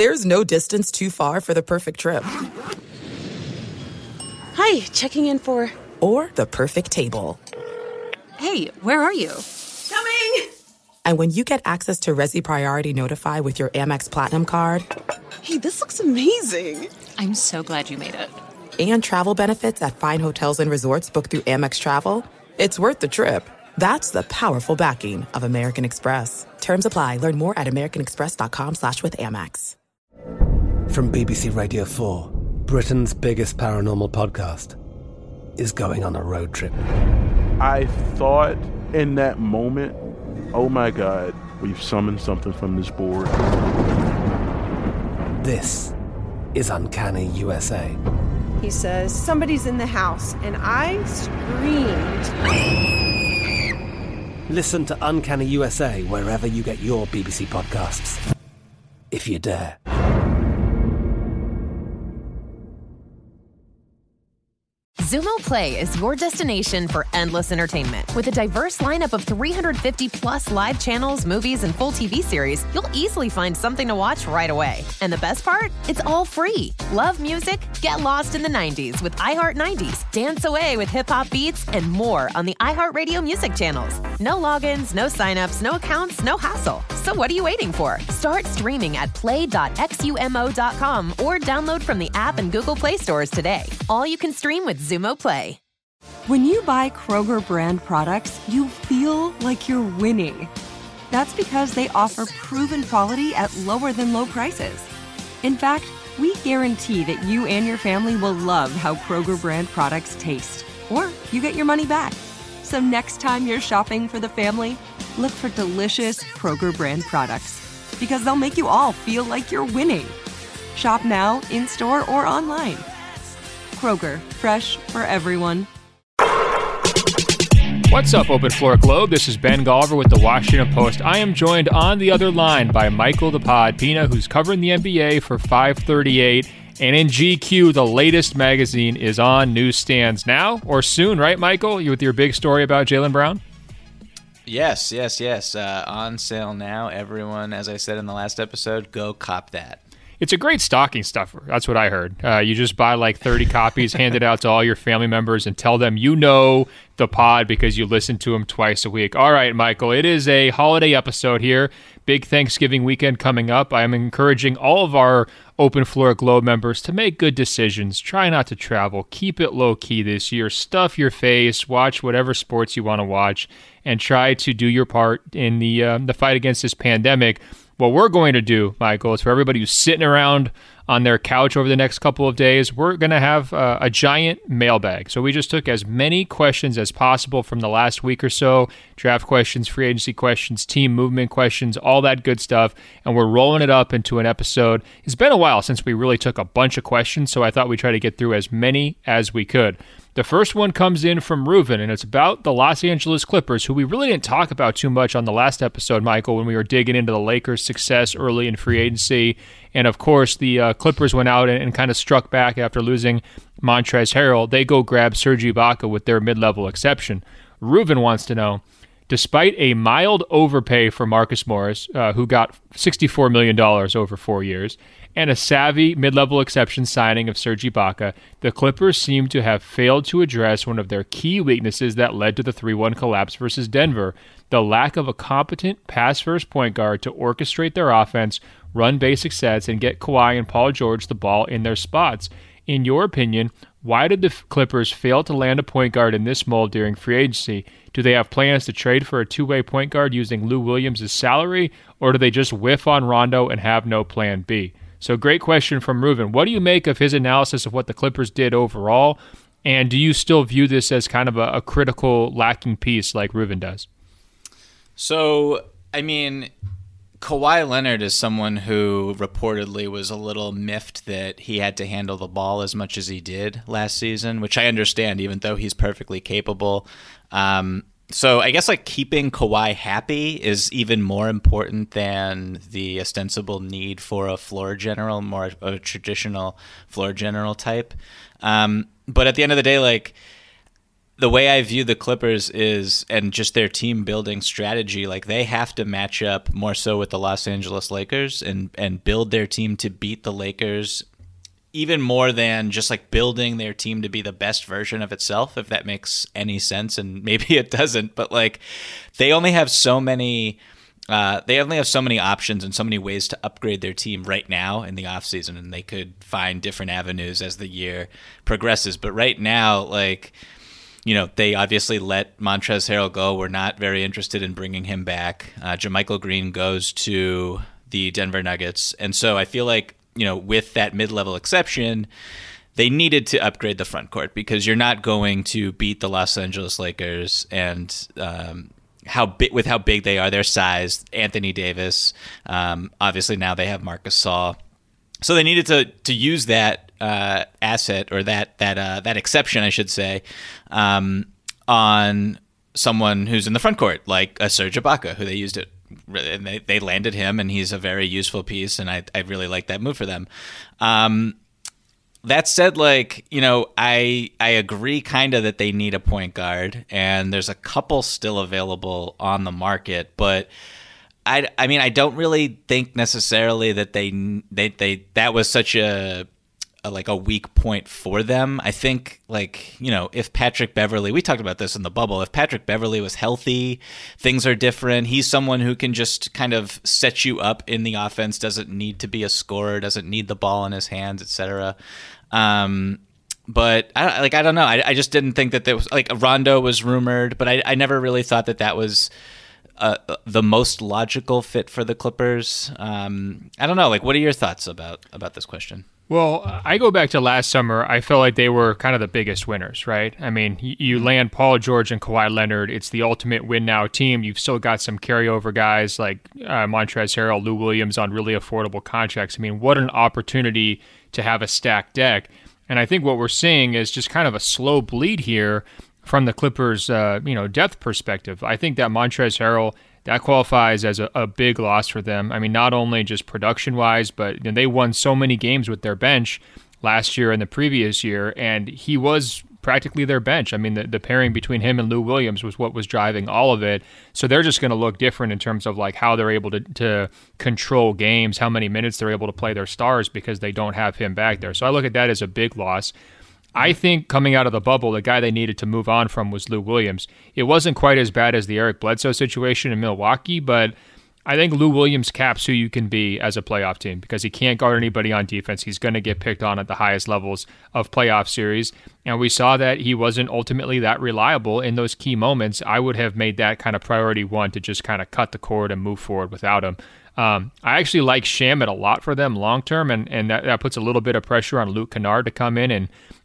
There's no distance too far for the perfect trip. Hi, checking in for... Or the perfect table. Hey, where are you? Coming! And when you get access to Resi Priority Notify with your Amex Platinum card... Hey, this looks amazing. I'm so glad you made it. And travel benefits at fine hotels and resorts booked through Amex Travel, it's worth the trip. That's the powerful backing of American Express. Terms apply. Learn more at americanexpress.com/withAmex. From BBC Radio 4, Britain's biggest paranormal podcast is going on a road trip. I thought in that moment, oh my God, we've summoned something from this board. This is Uncanny USA. He says, somebody's in the house, and I screamed. Listen to Uncanny USA wherever you get your BBC podcasts, if you dare. Xumo Play is your destination for endless entertainment. With a diverse lineup of 350-plus live channels, movies, and full TV series, you'll easily find something to watch right away. And the best part? It's all free. Love music? Get lost in the 90s with iHeart 90s, dance away with hip-hop beats, and more on the iHeartRadio music channels. No logins, no signups, no accounts, no hassle. So what are you waiting for? Start streaming at play.xumo.com or download from the app and Google Play stores today. All you can stream with Xumo Play. When you buy Kroger brand products, you feel like you're winning. That's because they offer proven quality at lower than low prices. In fact, we guarantee that you and your family will love how Kroger brand products taste, or you get your money back. So next time you're shopping for the family, look for delicious Kroger brand products, because they'll make you all feel like you're winning. Shop now, in-store, or online. Kroger, fresh for everyone. What's up, Open Floor Globe? This is Ben Golliver with the Washington Post. I am joined on the other line by Michael the Pod Pina, who's covering the NBA for 538. And in GQ, the latest magazine is on newsstands now or soon, right, Michael? You with your big story about Jaylen Brown? Yes. On sale now. Everyone, as I said in the last episode, go cop that. It's a great stocking stuffer. That's what I heard. You just buy like 30 copies, hand it out to all your family members, and tell them you know the pod because you listen to them twice a week. All right, Michael, it is a holiday episode here. Big Thanksgiving weekend coming up. I am encouraging all of our Open Floor Globe members to make good decisions. Try not to travel. Keep it low-key this year. Stuff your face. Watch whatever sports you want to watch, and try to do your part in the fight against this pandemic. What we're going to do, Michael, is for everybody who's sitting around on their couch over the next couple of days, we're going to have a giant mailbag. So we just took as many questions as possible from the last week or so, draft questions, free agency questions, team movement questions, all that good stuff, and we're rolling it up into an episode. It's been a while since we really took a bunch of questions, so I thought we'd try to get through as many as we could. The first one comes in from Reuven, and it's about the Los Angeles Clippers, who we really didn't talk about too much on the last episode, Michael, when we were digging into the Lakers' success early in free agency. And, of course, the Clippers went out and kind of struck back after losing Montrezl Harrell. They go grab Serge Ibaka with their mid-level exception. Reuven wants to know, despite a mild overpay for Marcus Morris, who got $64 million over 4 years, and a savvy mid-level exception signing of Serge Ibaka, the Clippers seem to have failed to address one of their key weaknesses that led to the 3-1 collapse versus Denver, the lack of a competent pass-first point guard to orchestrate their offense, run basic sets, and get Kawhi and Paul George the ball in their spots. In your opinion, why did the Clippers fail to land a point guard in this mold during free agency? Do they have plans to trade for a two-way point guard using Lou Williams' salary, or do they just whiff on Rondo and have no plan B? So great question from Reuven. What do you make of his analysis of what the Clippers did overall? And do you still view this as kind of a critical lacking piece like Reuven does? So, I mean, Kawhi Leonard is someone who reportedly was a little miffed that he had to handle the ball as much as he did last season, which I understand, even though he's perfectly capable. So I guess like keeping Kawhi happy is even more important than the ostensible need for a floor general, more of a traditional floor general type. But at the end of the day, like the way I view the Clippers is, and just their team building strategy, like they have to match up more so with the Los Angeles Lakers and build their team to beat the Lakers even more than just like building their team to be the best version of itself, if that makes any sense. And maybe it doesn't, but like they only have so many options and so many ways to upgrade their team right now in the offseason, and they could find different avenues as the year progresses. But right now, like, you know, they obviously let Montrezl Harrell go. We're not very interested in bringing him back. JaMychal Green goes to the Denver Nuggets. And so I feel like, you know, with that mid-level exception, they needed to upgrade the front court, because you're not going to beat the Los Angeles Lakers and how big they are, their size, Anthony Davis. Obviously now they have Marc Gasol. So they needed to use that asset, or that exception, I should say, on someone who's in the front court, like a Serge Ibaka, who they used it. And they landed him, and he's a very useful piece, and I really like that move for them. That said, like, you know, I agree kind of that they need a point guard, and there's a couple still available on the market, but I mean, I don't really think necessarily that they that was such a weak point for them. I think, like, you know, if Patrick Beverley, we talked about this in the bubble, if Patrick Beverley was healthy, things are different. He's someone who can just kind of set you up in the offense, doesn't need to be a scorer, doesn't need the ball in his hands, etc. But I don't know. I just didn't think that there was, like, Rondo was rumored, but I never really thought that was the most logical fit for the Clippers. I don't know. Like, what are your thoughts about this question? Well, I go back to last summer. I felt like they were kind of the biggest winners, right? I mean, you land Paul George and Kawhi Leonard. It's the ultimate win-now team. You've still got some carryover guys like Montrezl Harrell, Lou Williams on really affordable contracts. I mean, what an opportunity to have a stacked deck. And I think what we're seeing is just kind of a slow bleed here from the Clippers' depth perspective. I think that Montrezl Harrell, that qualifies as a big loss for them. I mean, not only just production-wise, but they won so many games with their bench last year and the previous year, and he was practically their bench. I mean, the pairing between him and Lou Williams was what was driving all of it. So they're just going to look different in terms of like how they're able to control games, how many minutes they're able to play their stars, because they don't have him back there. So I look at that as a big loss. I think coming out of the bubble, the guy they needed to move on from was Lou Williams. It wasn't quite as bad as the Eric Bledsoe situation in Milwaukee, but I think Lou Williams caps who you can be as a playoff team, because he can't guard anybody on defense. He's going to get picked on at the highest levels of playoff series, and we saw that he wasn't ultimately that reliable in those key moments. I would have made that kind of priority one, to just kind of cut the cord and move forward without him. I actually like Shamet a lot for them long term, and that puts a little bit of pressure on Luke Kennard to come in and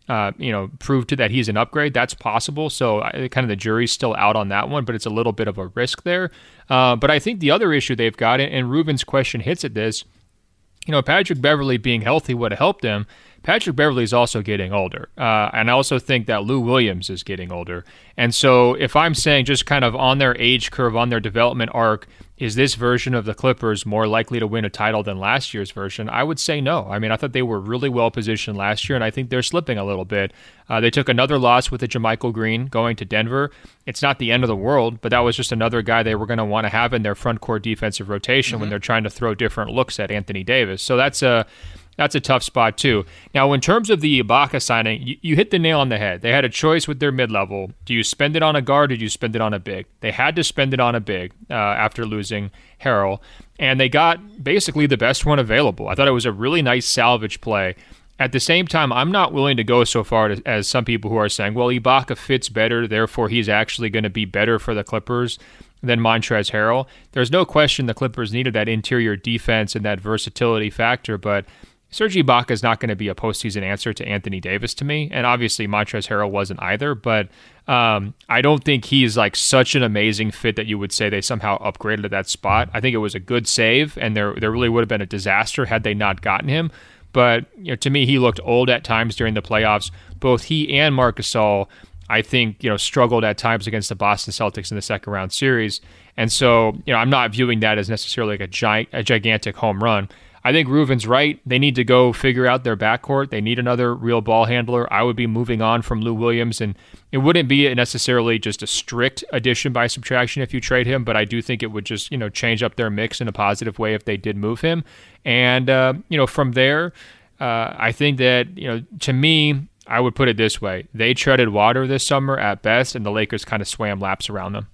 prove that he's an upgrade. That's possible. So kind of the jury's still out on that one, but it's a little bit of a risk there. But I think the other issue they've got, and Ruben's question hits at this, Patrick Beverley being healthy would have helped him. Patrick Beverley is also getting older. And I also think that Lou Williams is getting older. And so if I'm saying just kind of on their age curve, on their development arc, is this version of the Clippers more likely to win a title than last year's version? I would say no. I mean, I thought they were really well positioned last year, and I think they're slipping a little bit. They took another loss with the JaMychal Green going to Denver. It's not the end of the world, but that was just another guy they were going to want to have in their front court defensive rotation when they're trying to throw different looks at Anthony Davis. So that's a tough spot too. Now, in terms of the Ibaka signing, you hit the nail on the head. They had a choice with their mid-level. Do you spend it on a guard or do you spend it on a big? They had to spend it on a big after losing Harrell, and they got basically the best one available. I thought it was a really nice salvage play. At the same time, I'm not willing to go so far as some people who are saying, well, Ibaka fits better, therefore he's actually going to be better for the Clippers than Montrezl Harrell. There's no question the Clippers needed that interior defense and that versatility factor, but Serge Ibaka is not going to be a postseason answer to Anthony Davis to me, and obviously Montrezl Harrell wasn't either, but I don't think he's like such an amazing fit that you would say they somehow upgraded at that spot. I think it was a good save, and there really would have been a disaster had they not gotten him, but to me he looked old at times during the playoffs. Both he and Marc Gasol, I think, struggled at times against the Boston Celtics in the second round series, and so I'm not viewing that as necessarily like a gigantic home run. I think Reuven's right. They need to go figure out their backcourt. They need another real ball handler. I would be moving on from Lou Williams, and it wouldn't be necessarily just a strict addition by subtraction if you trade him, but I do think it would just, change up their mix in a positive way if they did move him. And, from there, I think that, to me, I would put it this way. They treaded water this summer at best, and the Lakers kind of swam laps around them.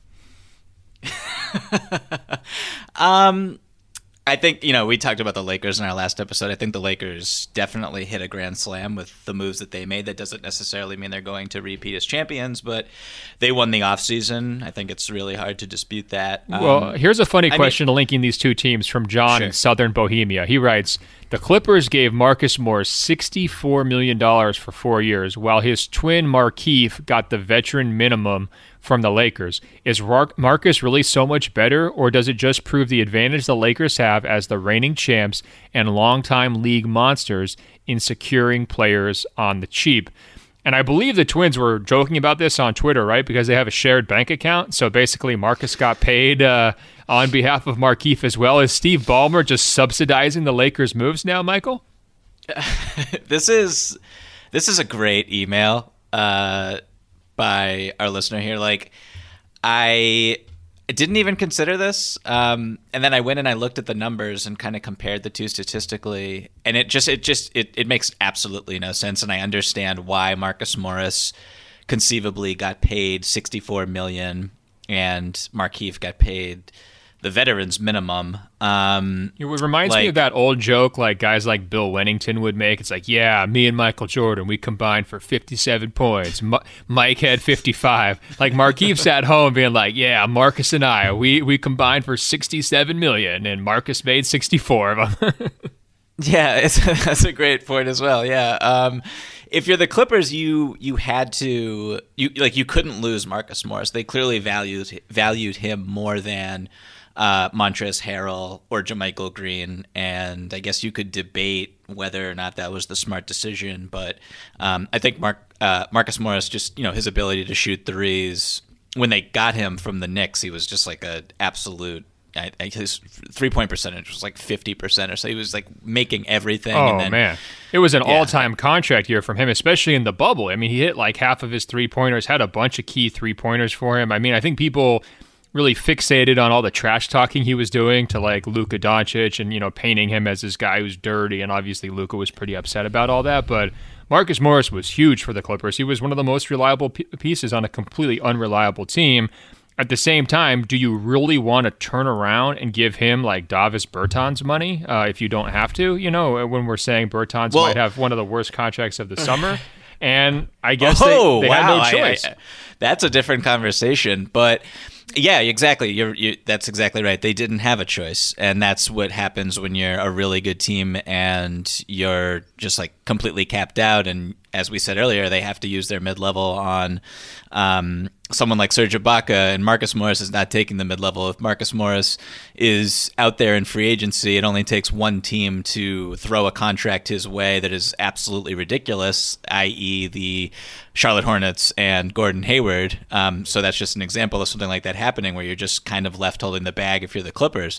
I think, we talked about the Lakers in our last episode. I think the Lakers definitely hit a grand slam with the moves that they made. That doesn't necessarily mean they're going to repeat as champions, but they won the offseason. I think it's really hard to dispute that. Well, here's a funny question linking these two teams from John in Southern Bohemia. He writes, the Clippers gave Marcus Morris $64 million for 4 years, while his twin Markieff got the veteran minimum from the Lakers. Is Marcus really so much better, or does it just prove the advantage the Lakers have as the reigning champs and longtime league monsters in securing players on the cheap? And I believe the Twins were joking about this on Twitter, right? Because they have a shared bank account. So basically Marcus got paid on behalf of Markieff as well. Is Steve Ballmer just subsidizing the Lakers' moves now, Michael? This is a great email by our listener here. I didn't even consider this, and then I went and I looked at the numbers and kind of compared the two statistically, and it makes absolutely no sense. And I understand why Marcus Morris conceivably got paid $64 million and Markieff got paid the veterans minimum. It reminds me of that old joke like guys like Bill Wennington would make. It's like, yeah, me and Michael Jordan, we combined for 57 points. Mike had 55. Like Markieff's at home being like, yeah, Marcus and I, we combined for 67 million and Marcus made 64 of them. Yeah, that's a great point as well. Yeah. If you're the Clippers, you had to you couldn't lose Marcus Morris. They clearly valued him more than Montrezl Harrell or JaMychal Green, and I guess you could debate whether or not that was the smart decision. But I think Marcus Morris, just his ability to shoot threes. When they got him from the Knicks, he was just like an absolute. His 3-point percentage was like 50% or so. He was like making everything. Oh, and then, man. It was an all-time contract year from him, especially in the bubble. I mean, he hit like half of his three-pointers, had a bunch of key three-pointers for him. I mean, I think people really fixated on all the trash talking he was doing to like Luka Doncic and, painting him as this guy who's dirty. And obviously Luka was pretty upset about all that. But Marcus Morris was huge for the Clippers. He was one of the most reliable pieces on a completely unreliable team. At the same time, do you really want to turn around and give him like Davis Bertans money if you don't have to? When we're saying Bertans might have one of the worst contracts of the summer. And I guess they had no choice. That's a different conversation. But yeah, exactly. That's exactly right. They didn't have a choice. And that's what happens when you're a really good team and you're just like completely capped out. And as we said earlier, they have to use their mid-level on someone like Serge Ibaka, and Marcus Morris is not taking the mid-level. If Marcus Morris is out there in free agency, it only takes one team to throw a contract his way that is absolutely ridiculous, i.e. the Charlotte Hornets and Gordon Hayward. So that's just an example of something like that happening where you're just kind of left holding the bag if you're the Clippers.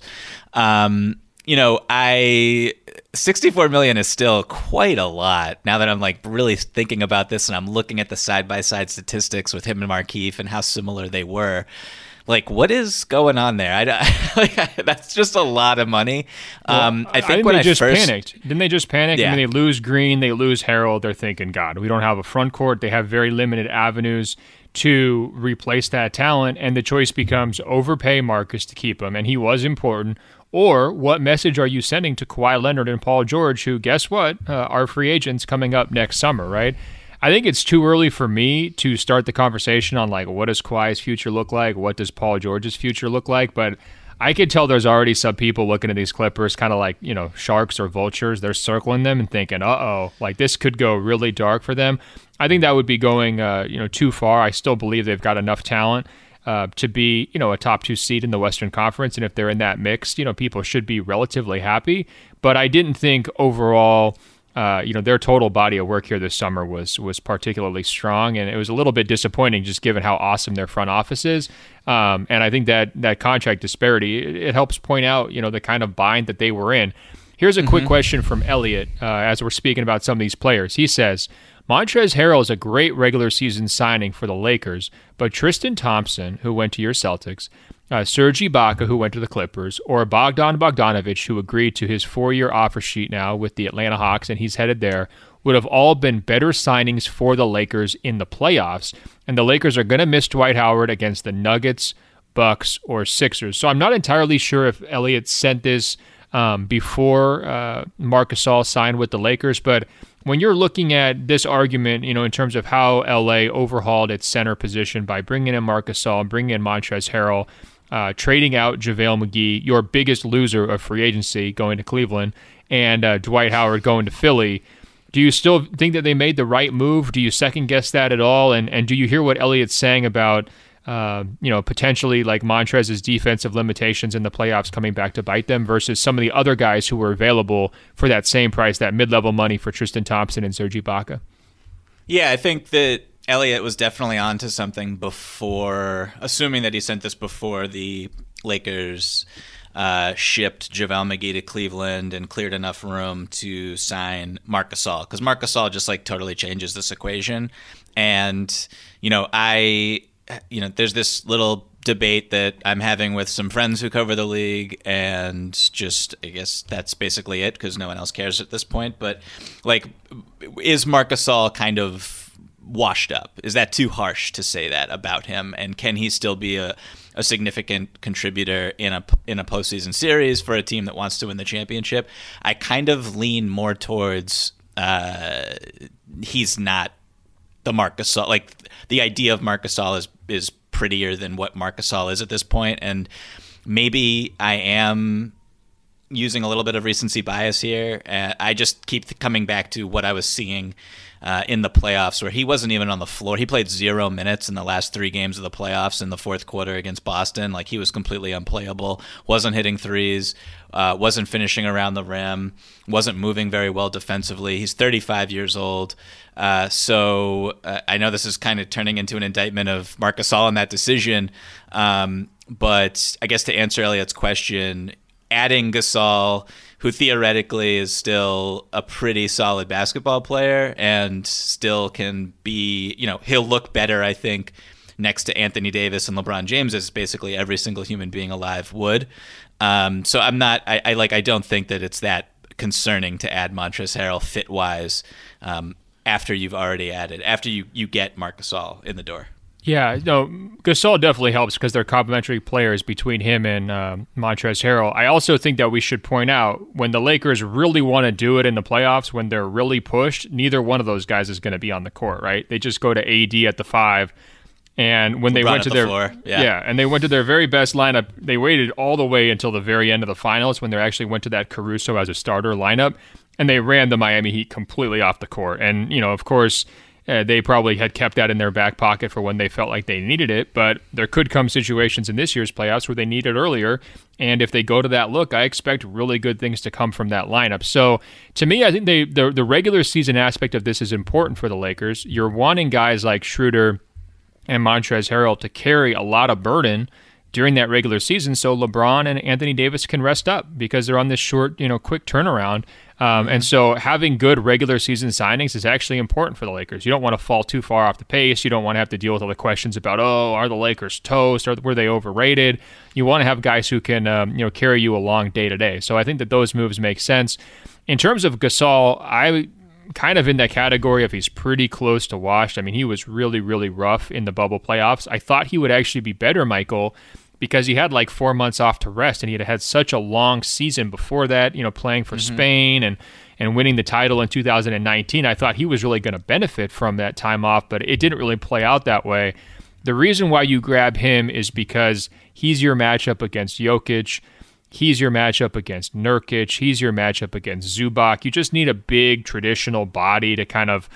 64 million is still quite a lot now that I'm like really thinking about this and I'm looking at the side-by-side statistics with him and Markieff and how similar they were. Like, what is going on there? That's just a lot of money. I think when they just panicked. Didn't they just panic? Yeah. I mean, they lose Green, they lose Harrell. They're thinking, God, we don't have a front court. They have very limited avenues to replace that talent, and the choice becomes overpay Marcus to keep him, and he was important. Or what message are you sending to Kawhi Leonard and Paul George, who, guess what, are free agents coming up next summer, right? I think it's too early for me to start the conversation on, like, what does Kawhi's future look like? What does Paul George's future look like? But I could tell there's already some people looking at these Clippers kind of like, sharks or vultures. They're circling them and thinking, like this could go really dark for them. I think that would be going, too far. I still believe they've got enough talent to be, a top 2 seed in the Western Conference. And if they're in that mix, people should be relatively happy. But I didn't think overall, their total body of work here this summer was particularly strong. And it was a little bit disappointing just given how awesome their front office is. And I think that contract disparity, it helps point out, the kind of bind that they were in. Here's a quick question from Elliot as we're speaking about some of these players. He says, Montrezl Harrell is a great regular season signing for the Lakers, but Tristan Thompson, who went to your Celtics, Serge Ibaka, who went to the Clippers, or Bogdan Bogdanovic, who agreed to his 4-year offer sheet now with the Atlanta Hawks, and he's headed there, would have all been better signings for the Lakers in the playoffs. And the Lakers are going to miss Dwight Howard against the Nuggets, Bucks, or Sixers. So I'm not entirely sure if Elliott sent this before Marc Gasol signed with the Lakers, but when you're looking at this argument, in terms of how LA overhauled its center position by bringing in Marc Gasol, bringing in Montrezl Harrell, trading out JaVale McGee, your biggest loser of free agency, going to Cleveland, and Dwight Howard going to Philly, do you still think that they made the right move? Do you second guess that at all? And do you hear what Elliott's saying about potentially like Montrezl's defensive limitations in the playoffs coming back to bite them versus some of the other guys who were available for that same price, that mid-level money for Tristan Thompson and Serge Ibaka? Yeah, I think that Elliott was definitely onto something before, assuming that he sent this before the Lakers shipped JaVale McGee to Cleveland and cleared enough room to sign Marc Gasol, because Marc Gasol just like totally changes this equation. And there's this little debate that I'm having with some friends who cover the league, and just I guess that's basically it because no one else cares at this point. But like, is Marc Gasol kind of washed up? Is that too harsh to say that about him? And can he still be a significant contributor in a postseason series for a team that wants to win the championship? I kind of lean more towards he's not the Marc Gasol. Like, the idea of Marc Gasol is prettier than what Marc Gasol is at this point, and maybe I am using a little bit of recency bias here. I just keep coming back to what I was seeing in the playoffs, where he wasn't even on the floor. He played 0 minutes in the last 3 games of the playoffs in the fourth quarter against Boston. Like, he was completely unplayable, wasn't hitting threes, wasn't finishing around the rim, wasn't moving very well defensively. He's 35 years old. So I know this is kind of turning into an indictment of Marc Gasol in that decision. But I guess to answer Elliott's question, adding Gasol, who theoretically is still a pretty solid basketball player and still can be, he'll look better, I think, next to Anthony Davis and LeBron James, as basically every single human being alive would. So I don't think that it's that concerning to add Montrezl Harrell fit-wise after you get Marc Gasol in the door. Yeah, no, Gasol definitely helps because they're complementary players between him and Montrezl Harrell. I also think that we should point out, when the Lakers really want to do it in the playoffs, when they're really pushed, neither one of those guys is going to be on the court, right? They just go to AD at the 5, and when they went to their floor. And they went to their very best lineup, they waited all the way until the very end of the finals when they actually went to that Caruso as a starter lineup, and they ran the Miami Heat completely off the court. And, of course, they probably had kept that in their back pocket for when they felt like they needed it, but there could come situations in this year's playoffs where they need it earlier, and if they go to that look, I expect really good things to come from that lineup. So, to me, I think the regular season aspect of this is important for the Lakers. You're wanting guys like Schroeder and Montrezl Harrell to carry a lot of burden during that regular season, so LeBron and Anthony Davis can rest up because they're on this short, quick turnaround. And so having good regular season signings is actually important for the Lakers. You don't want to fall too far off the pace. You don't want to have to deal with all the questions about, are the Lakers toast? Were they overrated? You want to have guys who can, carry you along day to day. So I think that those moves make sense. In terms of Gasol, I kind of in that category of he's pretty close to washed. I mean, he was really, really rough in the bubble playoffs. I thought he would actually be better, Michael, because he had like 4 months off to rest, and he had such a long season before that, playing for Spain and winning the title in 2019. I thought he was really going to benefit from that time off, but it didn't really play out that way. The reason why you grab him is because he's your matchup against Jokic. He's your matchup against Nurkic. He's your matchup against Zubac. You just need a big traditional body to kind of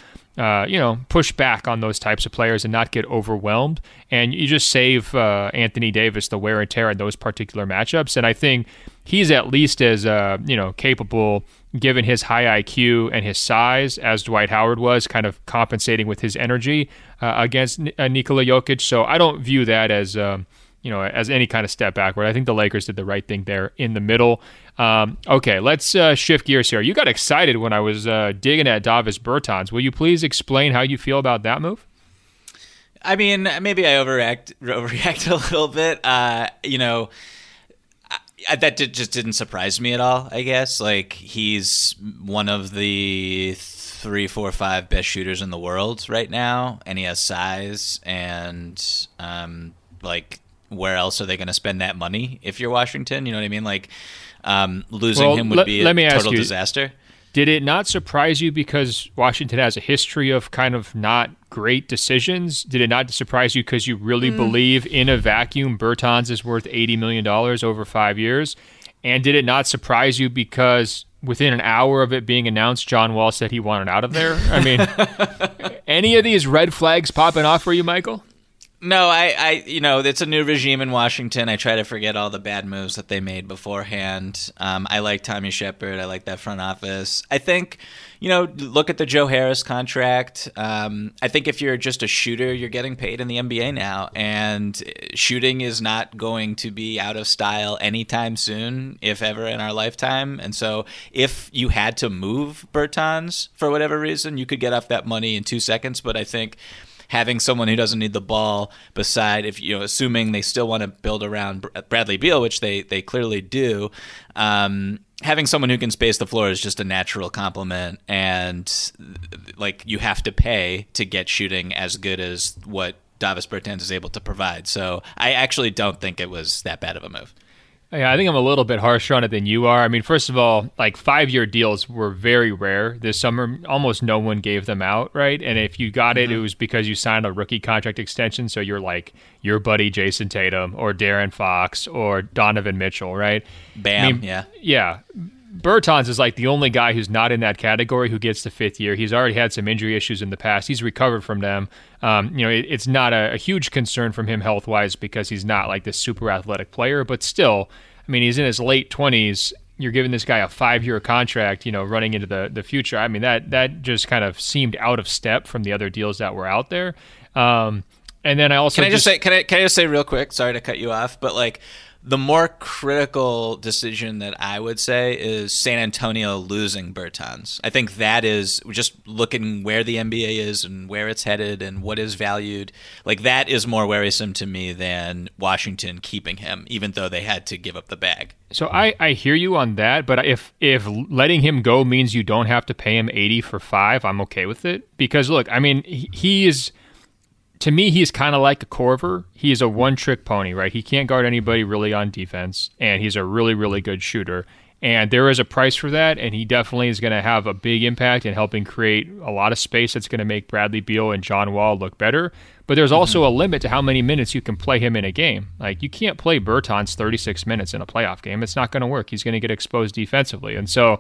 push back on those types of players and not get overwhelmed. And you just save Anthony Davis the wear and tear in those particular matchups. And I think he's at least as, capable, given his high IQ and his size, as Dwight Howard was, kind of compensating with his energy against Nikola Jokic. So I don't view that as, as any kind of step backward. I think the Lakers did the right thing there in the middle. Okay, let's shift gears here. You got excited when I was digging at Davis Bertans. Will you please explain how you feel about that move? I mean, maybe I overreact a little bit. Just didn't surprise me at all, I guess. Like, he's one of the 3, 4, 5 best shooters in the world right now, and he has size, and where else are they going to spend that money if you're Washington? You know what I mean? Like, losing him would be a total disaster. Did it not surprise you because Washington has a history of kind of not great decisions? Did it not surprise you because you really believe in a vacuum Bertans is worth $80 million over 5 years? And did it not surprise you because within an hour of it being announced, John Wall said he wanted out of there? I mean, any of these red flags popping off for you, Michael? No, I it's a new regime in Washington. I try to forget all the bad moves that they made beforehand. I like Tommy Shepard. I like that front office. I think, look at the Joe Harris contract. I think if you're just a shooter, you're getting paid in the NBA now, and shooting is not going to be out of style anytime soon, if ever in our lifetime. And so if you had to move Bertans for whatever reason, you could get off that money in 2 seconds. But I think having someone who doesn't need the ball beside, assuming they still want to build around Bradley Beal, which they clearly do, having someone who can space the floor is just a natural compliment. And you have to pay to get shooting as good as what Davis Bertans is able to provide. So I actually don't think it was that bad of a move. Yeah, I think I'm a little bit harsher on it than you are. I mean, first of all, 5-year deals were very rare this summer. Almost no one gave them out, right? And if you got it, it was because you signed a rookie contract extension. So you're like your buddy Jason Tatum or De'Aaron Fox or Donovan Mitchell, right? Bam, Yeah. Bertans is the only guy who's not in that category who gets the 5th year. He's already had some injury issues in the past. He's recovered from them. It's not a huge concern from him health-wise because he's not this super athletic player. But still, I mean, he's in his late 20s. You're giving this guy a 5-year contract, running into the future. I mean, that just kind of seemed out of step from the other deals that were out there. And then I also can I just say real quick? Sorry to cut you off, but the more critical decision that I would say is San Antonio losing Bertans. I think that is just looking where the NBA is and where it's headed and what is valued. That is more worrisome to me than Washington keeping him, even though they had to give up the bag. So I hear you on that, but if letting him go means you don't have to pay him $80 for 5, I'm okay with it. Because look, I mean, he is. To me, he's kind of like a Korver. He's a one-trick pony, right? He can't guard anybody really on defense, and he's a really, really good shooter. And there is a price for that, and he definitely is going to have a big impact in helping create a lot of space that's going to make Bradley Beal and John Wall look better. But there's also a limit to how many minutes you can play him in a game. You can't play Bertans 36 minutes in a playoff game. It's not going to work. He's going to get exposed defensively. And so,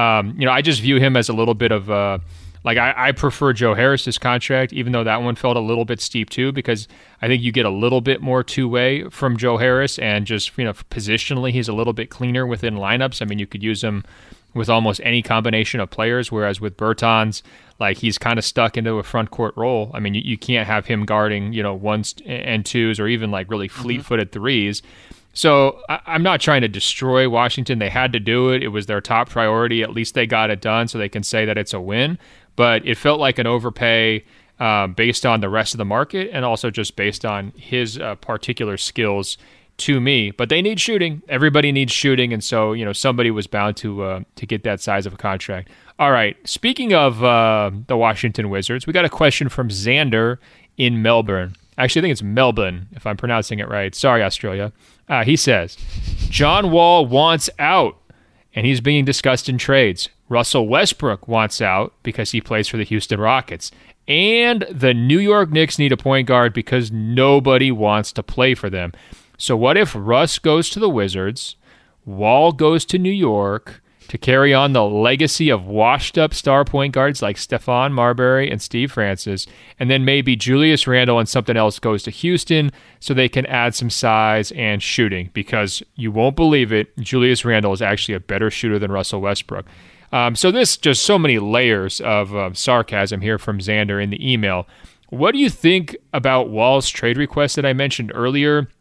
I just view him as a little bit of I prefer Joe Harris's contract, even though that one felt a little bit steep too, because I think you get a little bit more two-way from Joe Harris, and just positionally he's a little bit cleaner within lineups. I mean, you could use him with almost any combination of players, whereas with Bertans, he's kind of stuck into a front court role. I mean, you can't have him guarding ones and twos or even really fleet-footed threes. So I'm not trying to destroy Washington. They had to do it. It was their top priority. At least they got it done, so they can say that it's a win. But it felt like an overpay based on the rest of the market and also just based on his particular skills to me. But they need shooting. Everybody needs shooting, and so somebody was bound to get that size of a contract. All right. Speaking of the Washington Wizards, we got a question from Xander in Melbourne. Actually, I think it's Melbourne, if I'm pronouncing it right. Sorry, Australia. He says, John Wall wants out, and he's being discussed in trades. Russell Westbrook wants out because he plays for the Houston Rockets. And the New York Knicks need a point guard because nobody wants to play for them. So what if Russ goes to the Wizards, Wall goes to New York to carry on the legacy of washed-up star point guards like Stephon Marbury and Steve Francis, and then maybe Julius Randle and something else goes to Houston so they can add some size and shooting, because you won't believe it, Julius Randle is actually a better shooter than Russell Westbrook. So this just so many layers of sarcasm here from Xander in the email. What do you think about Wall's trade request that I mentioned earlier?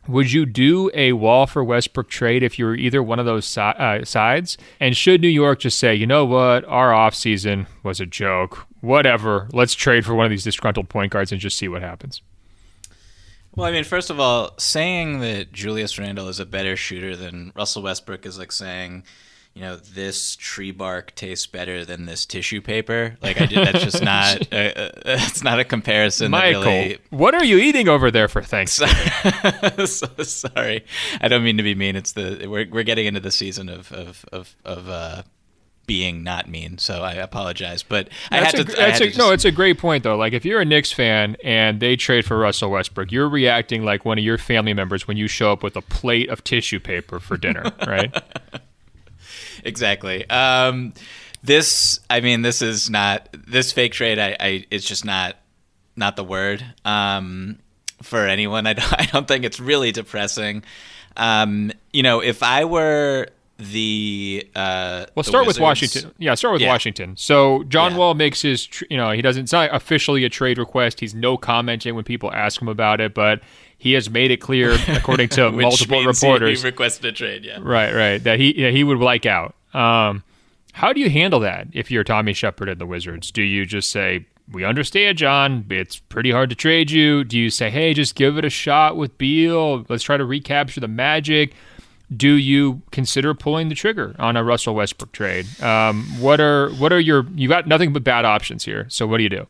Would you do a Wall for Westbrook trade if you were either one of those sides? And should New York just say, you know what, our offseason was a joke, whatever, let's trade for one of these disgruntled point guards and just see what happens? Well, I mean, first of all, saying that Julius Randle is a better shooter than Russell Westbrook is like saying, you know, this tree bark tastes better than this tissue paper. Like, that's just not. It's not a comparison. Michael, that really... what are you eating over there for Thanksgiving? Sorry, I don't mean to be mean. It's we're getting into the season of being not mean, so I apologize. But it's a great point though. Like, if you're a Knicks fan and they trade for Russell Westbrook, you're reacting like one of your family members when you show up with a plate of tissue paper for dinner, right? Exactly. This fake trade. It's just not the word for anyone. I don't think it's really depressing. If I were start with Washington. Yeah, start with Washington. So John Wall makes his, it's not officially a trade request. He's no commenting when people ask him about it, but he has made it clear, according to multiple reporters, he requested a trade. Yeah, right, that he would like out. How do you handle that if you're Tommy Shepard and the Wizards? Do you just say, we understand, John, it's pretty hard to trade you? Do you say, hey, just give it a shot with Beal, let's try to recapture the magic? Do you consider pulling the trigger on a Russell Westbrook trade? What are your, you got nothing but bad options here, so what do you do?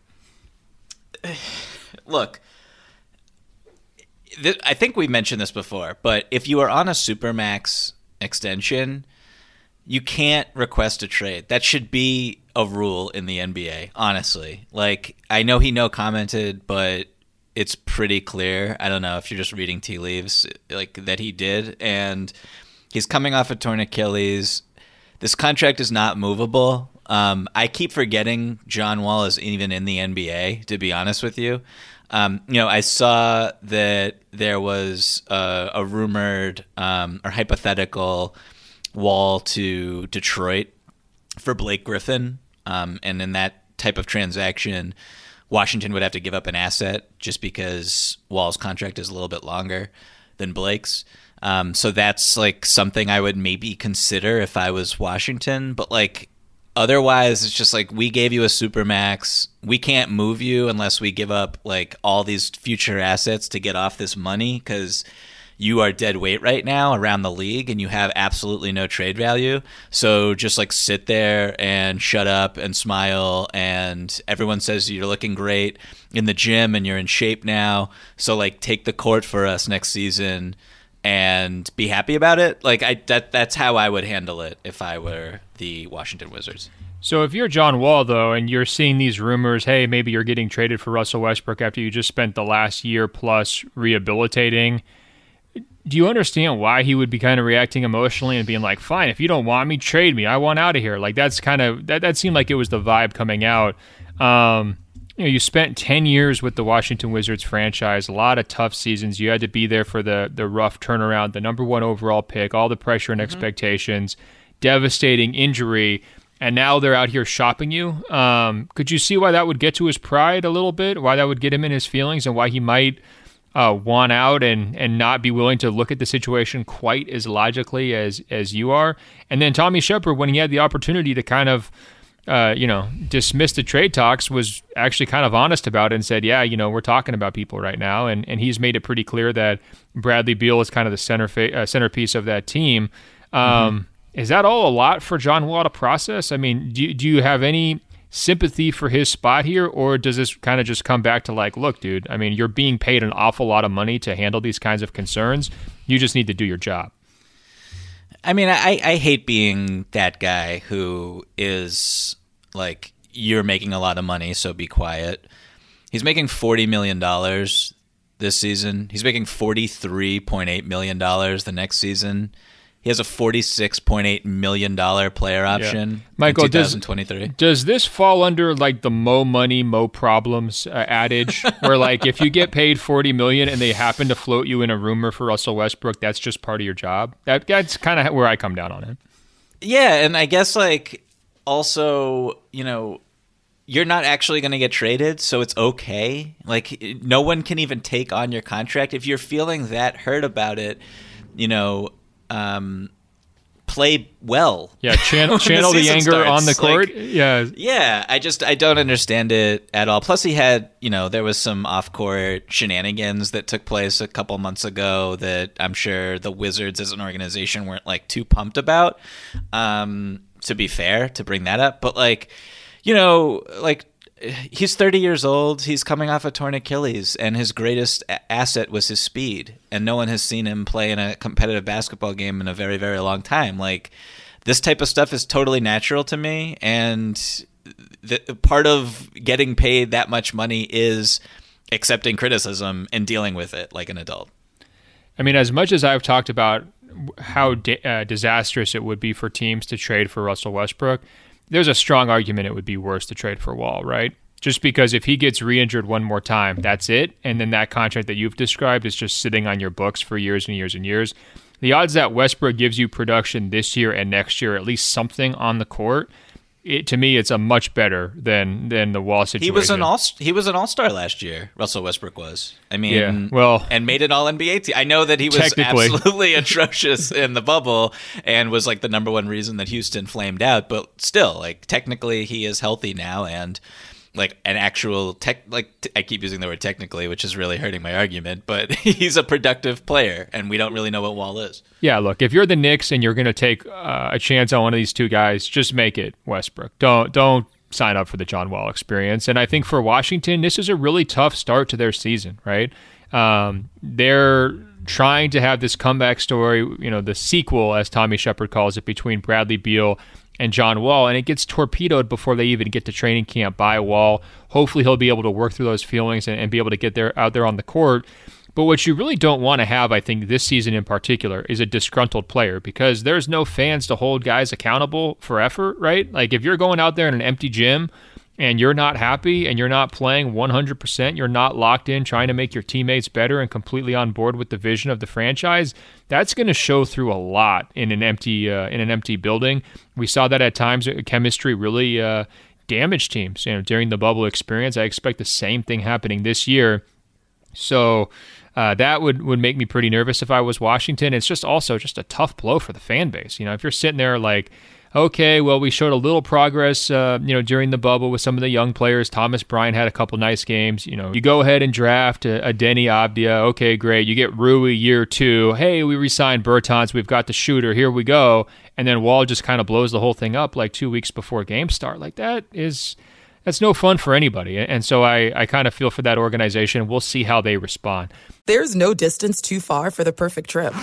Look, I think we mentioned this before, but if you are on a Supermax extension, you can't request a trade. That should be a rule in the NBA, honestly. Like, I know he commented, but it's pretty clear. I don't know if you're just reading tea leaves, like, that he did. And he's coming off a torn Achilles. This contract is not movable. I keep forgetting John Wall is even in the NBA, to be honest with you. I saw that there was a rumored or hypothetical Wall to Detroit for Blake Griffin. And in that type of transaction, Washington would have to give up an asset just because Wall's contract is a little bit longer than Blake's. So that's like something I would maybe consider if I was Washington. But like, otherwise, it's just like, we gave you a Supermax. We can't move you unless we give up like all these future assets to get off this money, because you are dead weight right now around the league and you have absolutely no trade value. So just like sit there and shut up and smile, and everyone says you're looking great in the gym and you're in shape now. So like, take the court for us next season and be happy about it. Like, that's how I would handle it if I were the Washington Wizards. So if you're John Wall, though, and you're seeing these rumors, hey, maybe you're getting traded for Russell Westbrook after you just spent the last year plus rehabilitating, do you understand why he would be kind of reacting emotionally and being like, fine, if you don't want me, trade me. I want out of here. Like, that's kind of, that seemed like it was the vibe coming out. You spent 10 years with the Washington Wizards franchise, a lot of tough seasons. You had to be there for the rough turnaround, the number one overall pick, all the pressure and expectations, devastating injury, and now they're out here shopping you. Could you see why that would get to his pride a little bit, why that would get him in his feelings, and why he might want out and not be willing to look at the situation quite as logically as you are? And then Tommy Shepard, when he had the opportunity to kind of dismiss the trade talks, was actually kind of honest about it and said, yeah, we're talking about people right now. And he's made it pretty clear that Bradley Beal is kind of the centerpiece of that team. Is that all a lot for John Wall to process? I mean, do you have any sympathy for his spot here, or does this kind of just come back to like, look, dude, I mean, you're being paid an awful lot of money to handle these kinds of concerns. You just need to do your job. I mean, I hate being that guy who is like, you're making a lot of money, so be quiet. He's making $40 million this season. He's making $43.8 million the next season. He has a $46.8 million player option Michael, in 2023. Does this fall under like the mo money, mo problems adage, where like if you get paid $40 million and they happen to float you in a rumor for Russell Westbrook, that's just part of your job? That's kind of where I come down on it. Yeah, and I guess like also, you you're not actually going to get traded, so it's okay. Like, no one can even take on your contract. If you're feeling that hurt about it, play well. Yeah, channel the anger starts on the court. Like, yeah. I don't understand it at all. Plus, he had, there was some off-court shenanigans that took place a couple months ago that I'm sure the Wizards as an organization weren't like too pumped about. To be fair, to bring that up, but he's 30 years old. He's coming off a torn Achilles, and his greatest asset was his speed. And no one has seen him play in a competitive basketball game in a very, very long time. Like, this type of stuff is totally natural to me. And part of getting paid that much money is accepting criticism and dealing with it like an adult. I mean, as much as I've talked about how disastrous it would be for teams to trade for Russell Westbrook, there's a strong argument it would be worse to trade for Wall, right? Just because if he gets re-injured one more time, that's it. And then that contract that you've described is just sitting on your books for years and years and years. The odds that Westbrook gives you production this year and next year, at least something on the court, to me, it's a much better than the Wall situation. He was an all-star last year. Russell Westbrook was. I mean, and made an All-NBA team. I know that he was absolutely atrocious in the bubble and was like the number one reason that Houston flamed out. But still, like, technically, he is healthy now, and like an actual I keep using the word technically, which is really hurting my argument, but he's a productive player, and we don't really know what Wall is. Yeah, look, if you're the Knicks and you're going to take a chance on one of these two guys, just make it Westbrook. Don't sign up for the John Wall experience. And I think for Washington, this is a really tough start to their season, right? They're trying to have this comeback story, the sequel, as Tommy Shepard calls it, between Bradley Beal and John Wall, and it gets torpedoed before they even get to training camp by Wall. Hopefully he'll be able to work through those feelings and be able to get out there on the court. But what you really don't want to have, I think, this season in particular, is a disgruntled player, because there's no fans to hold guys accountable for effort, right? Like, if you're going out there in an empty gym and you're not happy and you're not playing 100%, you're not locked in trying to make your teammates better and completely on board with the vision of the franchise, that's going to show through a lot in an empty building. We saw that at times. Chemistry really damaged teams during the bubble experience. I expect the same thing happening this year. So that would make me pretty nervous if I was Washington. It's just also just a tough blow for the fan base. If you're sitting there like, okay, well, we showed a little progress, during the bubble with some of the young players. Thomas Bryant had a couple nice games. You go ahead and draft a Denny Avdia. Okay, great. You get Rui year 2. Hey, we re-signed Bertans. We've got the shooter. Here we go. And then Wall just kind of blows the whole thing up like 2 weeks before game start. Like, that's no fun for anybody. And so I kind of feel for that organization. We'll see how they respond. There's no distance too far for the perfect trip.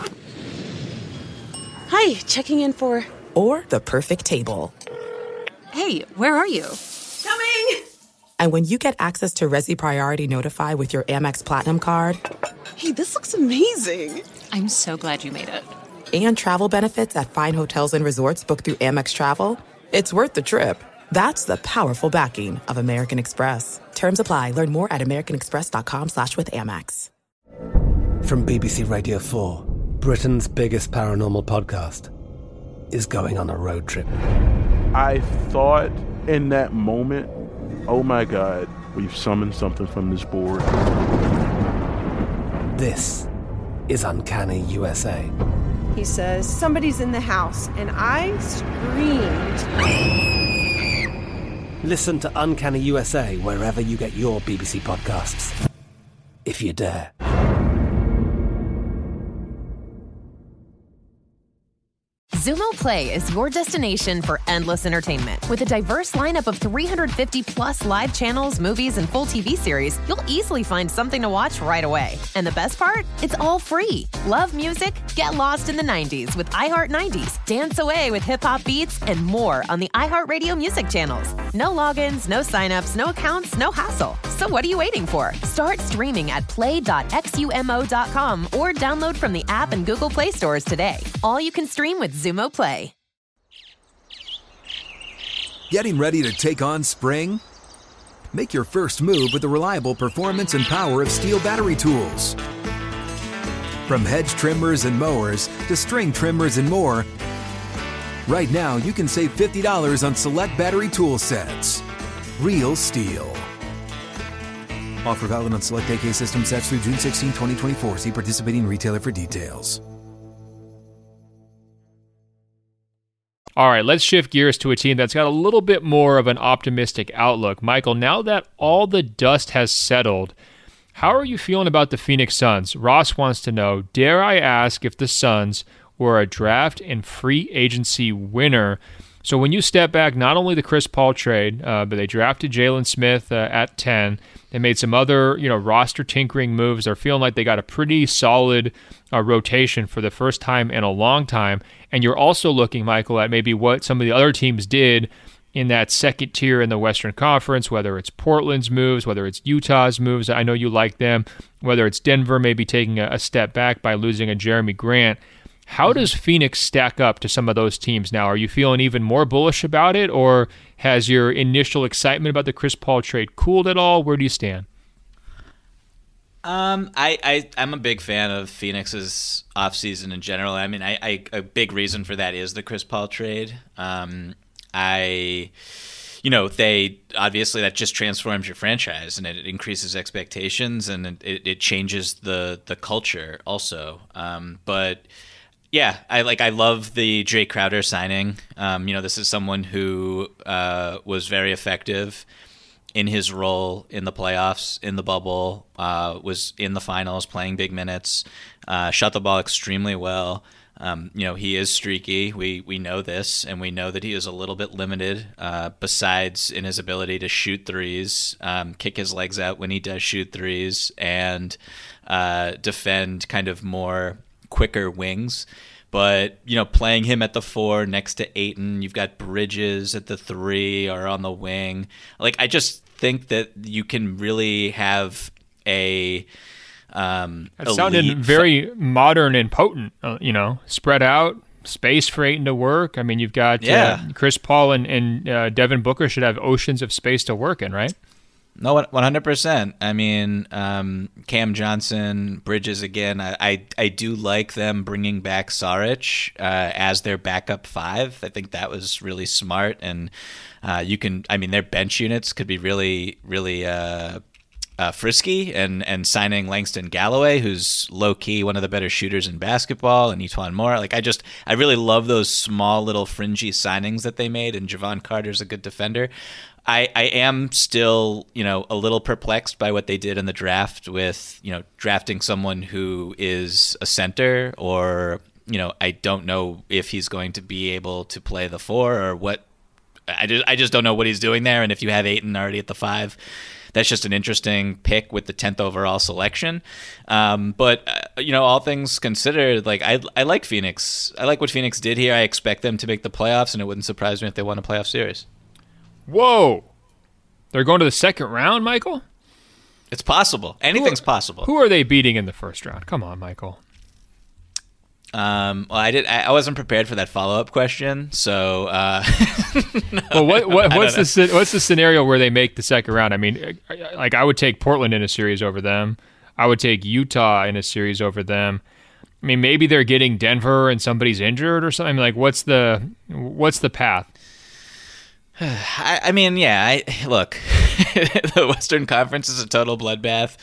Hi, checking in for... Or the perfect table. Hey, where are you? Coming! And when you get access to Resi Priority Notify with your Amex Platinum card... Hey, this looks amazing! I'm so glad you made it. And travel benefits at fine hotels and resorts booked through Amex Travel, it's worth the trip. That's the powerful backing of American Express. Terms apply. Learn more at americanexpress.com/withAmex. From BBC Radio 4, Britain's biggest paranormal podcast is going on a road trip. I thought in that moment, oh my God, we've summoned something from this board. This is Uncanny USA. He says, somebody's in the house, and I screamed. Listen to Uncanny USA wherever you get your BBC podcasts, if you dare. Zumo Play is your destination for endless entertainment. With a diverse lineup of 350 plus live channels, movies, and full TV series, you'll easily find something to watch right away. And the best part? It's all free. Love music? Get lost in the 90s with iHeart 90s, dance away with hip-hop beats, and more on the iHeartRadio music channels. No logins, no signups, no accounts, no hassle. So what are you waiting for? Start streaming at play.xumo.com or download from the app and Google Play stores today. All you can stream with Zumo Play. Getting ready to take on spring? Make your first move with the reliable performance and power of Steel battery tools. From hedge trimmers and mowers to string trimmers and more, right now you can save $50 on select battery tool sets. Real STIHL. Offer valid on select AK system sets through June 16, 2024. See participating retailer for details. All right, let's shift gears to a team that's got a little bit more of an optimistic outlook. Michael, now that all the dust has settled, how are you feeling about the Phoenix Suns? Ross wants to know, dare I ask if the Suns were a draft and free agency winner? So when you step back, not only the Chris Paul trade, but they drafted Jalen Smith at 10. They made some other, roster tinkering moves. They're feeling like they got a pretty solid rotation for the first time in a long time. And you're also looking, Michael, at maybe what some of the other teams did in that second tier in the Western Conference, whether it's Portland's moves, whether it's Utah's moves. I know you like them. Whether it's Denver maybe taking a step back by losing a Jeremy Grant. How does Phoenix stack up to some of those teams now? Are you feeling even more bullish about it, or has your initial excitement about the Chris Paul trade cooled at all? Where do you stand? I'm a big fan of Phoenix's offseason in general. I mean, a big reason for that is the Chris Paul trade. They obviously that just transforms your franchise and it increases expectations and it changes the culture also. But yeah, I love the Jay Crowder signing. This is someone who was very effective in his role in the playoffs, in the bubble, was in the finals, playing big minutes, shot the ball extremely well. He is streaky. We know this, and we know that he is a little bit limited, besides in his ability to shoot threes, kick his legs out when he does shoot threes, and defend kind of more quicker wings. But, playing him at the 4 next to Ayton, you've got Bridges at the 3 or on the wing. I just think that you can really have a it sounded very modern and potent, spread out, space for Ayton to work. I mean, you've got Chris Paul and Devin Booker should have oceans of space to work in, right? No, 100%. I mean, Cam Johnson, Bridges again. I do like them bringing back Saric as their backup 5. I think that was really smart, and their bench units could be really, really frisky, and signing Langston Galloway, who's low key one of the better shooters in basketball, and Etuan Moore. I really love those small little fringy signings that they made, and Javon Carter's a good defender. I am still, a little perplexed by what they did in the draft with, drafting someone who is a center, or, I don't know if he's going to be able to play the 4 or what. I just don't know what he's doing there. And if you have Ayton already at the 5, that's just an interesting pick with the 10th overall selection. But all things considered, I like Phoenix. I like what Phoenix did here. I expect them to make the playoffs, and it wouldn't surprise me if they won a playoff series. Whoa. They're going to the second round, Michael? It's possible. Anything's possible. Who are they beating in the first round? Come on, Michael. Well, I wasn't prepared for that follow-up question, so. No, well, what's the scenario where they make the second round? I mean, I would take Portland in a series over them. I would take Utah in a series over them. I mean, maybe they're getting Denver and somebody's injured or something. What's the path? Look, the Western Conference is a total bloodbath.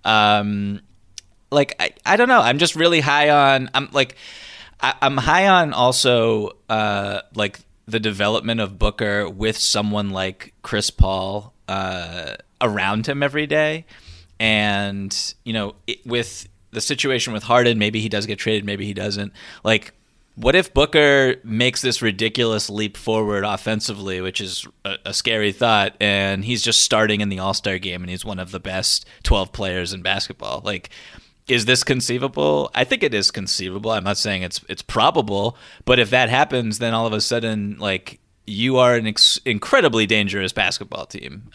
I don't know. I'm just really high on. I'm high on also the development of Booker with someone like Chris Paul around him every day, and with the situation with Harden, maybe he does get traded, maybe he doesn't. What if Booker makes this ridiculous leap forward offensively, which is a scary thought, and he's just starting in the All-Star game and he's one of the best 12 players in basketball? Is this conceivable? I think it is conceivable. I'm not saying it's probable, but if that happens, then all of a sudden, you are an incredibly dangerous basketball team.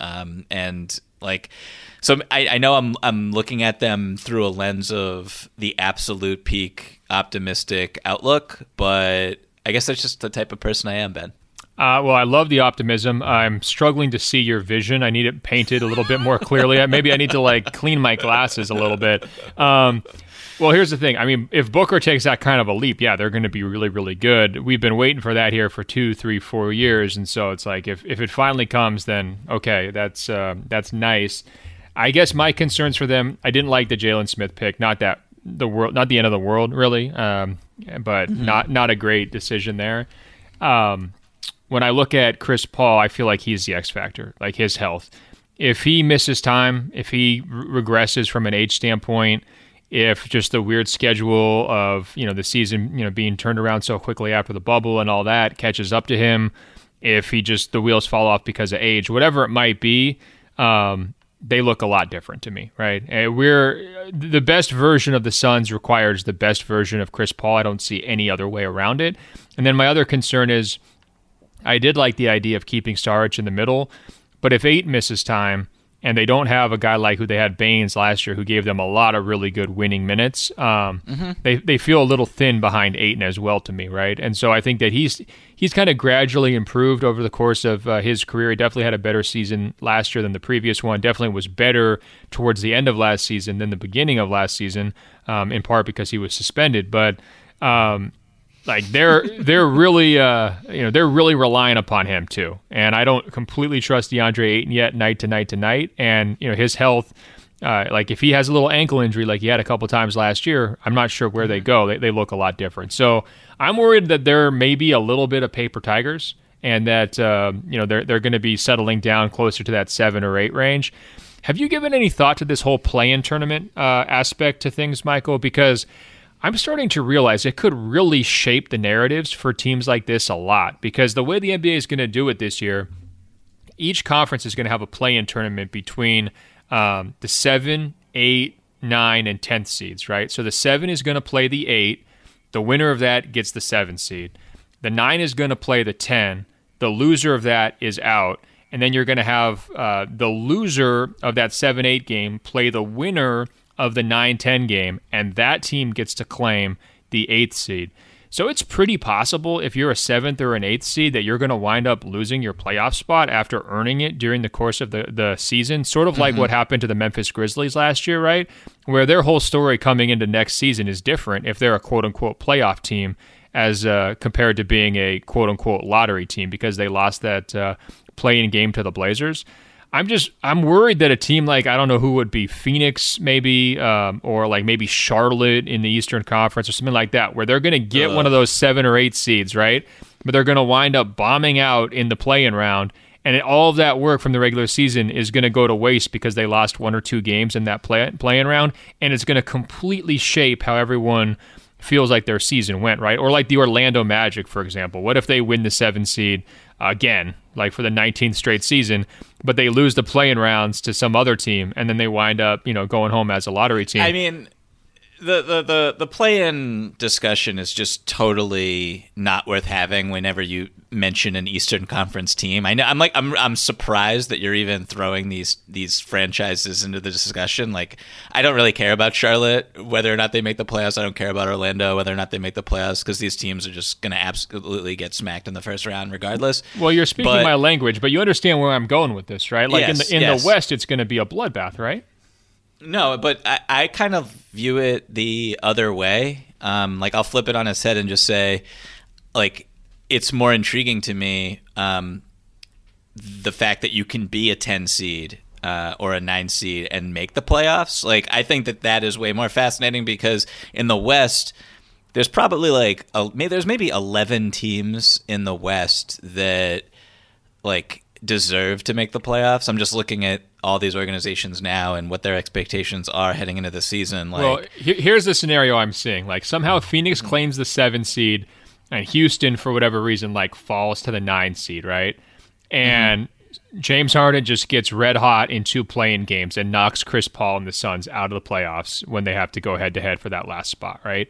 So I know I'm looking at them through a lens of the absolute peak optimistic outlook, but I guess that's just the type of person I am, Ben. Well, I love the optimism. I'm struggling to see your vision. I need it painted a little bit more clearly. Maybe I need to clean my glasses a little bit. Well, here's the thing. I mean, if Booker takes that kind of a leap, yeah, they're going to be really, really good. We've been waiting for that here for 2, 3, 4 years, and so it's like if it finally comes, then okay, that's nice. I guess my concerns for them, I didn't like the Jalen Smith pick. Not the end of the world, really, but not a great decision there. When I look at Chris Paul, I feel like he's the X factor, like his health. If he misses time, if he regresses from an age standpoint, if just the weird schedule of the season being turned around so quickly after the bubble and all that catches up to him, if the wheels fall off because of age, whatever it might be, they look a lot different to me, right? And the best version of the Suns requires the best version of Chris Paul. I don't see any other way around it. And then my other concern is I did like the idea of keeping Saric in the middle, but if Ayton misses time and they don't have a guy like who they had Baines last year who gave them a lot of really good winning minutes, they feel a little thin behind Ayton as well to me, right? And so I think that he's kind of gradually improved over the course of his career. He definitely had a better season last year than the previous one. Definitely was better towards the end of last season than the beginning of last season, in part because he was suspended. But they're really they're really relying upon him too, and I don't completely trust DeAndre Ayton yet, night to night, and his health. If he has a little ankle injury like he had a couple times last year, I'm not sure where they go. They look a lot different. So I'm worried that there may be a little bit of paper tigers, and that they're going to be settling down closer to that 7 or 8 range. Have you given any thought to this whole play-in tournament aspect to things, Michael? Because I'm starting to realize it could really shape the narratives for teams like this a lot, because the way the NBA is going to do it this year, each conference is going to have a play-in tournament between the 7, 8, 9, and 10th seeds, right? So the 7 is going to play the 8. The winner of that gets the 7 seed. The 9 is going to play the 10. The loser of that is out. And then you're going to have the loser of that 7-8 game play the winner of the 9-10 game, and that team gets to claim the 8th seed. So it's pretty possible if you're a 7th or an 8th seed that you're going to wind up losing your playoff spot after earning it during the course of the season, sort of like what happened to the Memphis Grizzlies last year, right? Where their whole story coming into next season is different if they're a quote-unquote playoff team as compared to being a quote-unquote lottery team because they lost that play-in game to the Blazers. I'm worried that a team like, I don't know who would be, Phoenix maybe, or like maybe Charlotte in the Eastern Conference or something like that, where they're going to get one of those 7 or 8 seeds, right? But they're going to wind up bombing out in the play-in round, and all of that work from the regular season is going to go to waste because they lost 1 or 2 games in that play-in round, and it's going to completely shape how everyone feels like their season went, right? Or like the Orlando Magic, for example. What if they win the 7 seed again, like for the 19th straight season, but they lose the play-in rounds to some other team, and then they wind up, going home as a lottery team? I mean, the play-in discussion is just totally not worth having whenever you mention an Eastern Conference team. I know I'm surprised that you're even throwing these franchises into the discussion. Like, I don't really care about Charlotte, whether or not they make the playoffs. I don't care about Orlando, whether or not they make the playoffs, because these teams are just going to absolutely get smacked in the first round regardless. Well, you're speaking my language, but you understand where I'm going with this, right? Like, yes, in the West, it's going to be a bloodbath, right? No, but I kind of view it the other way. I'll flip it on its head and just say, like, it's more intriguing to me the fact that you can be a 10 seed or a 9 seed and make the playoffs. Like, I think that is way more fascinating because in the West, there's probably there's maybe 11 teams in the West that deserve to make the playoffs. I'm just looking at all these organizations now and what their expectations are heading into the season. Well, here's the scenario I'm seeing. Like, somehow Phoenix claims the 7 seed and Houston, for whatever reason, falls to the 9 seed, right? And James Harden just gets red hot in 2 play-in games and knocks Chris Paul and the Suns out of the playoffs when they have to go head-to-head for that last spot, right?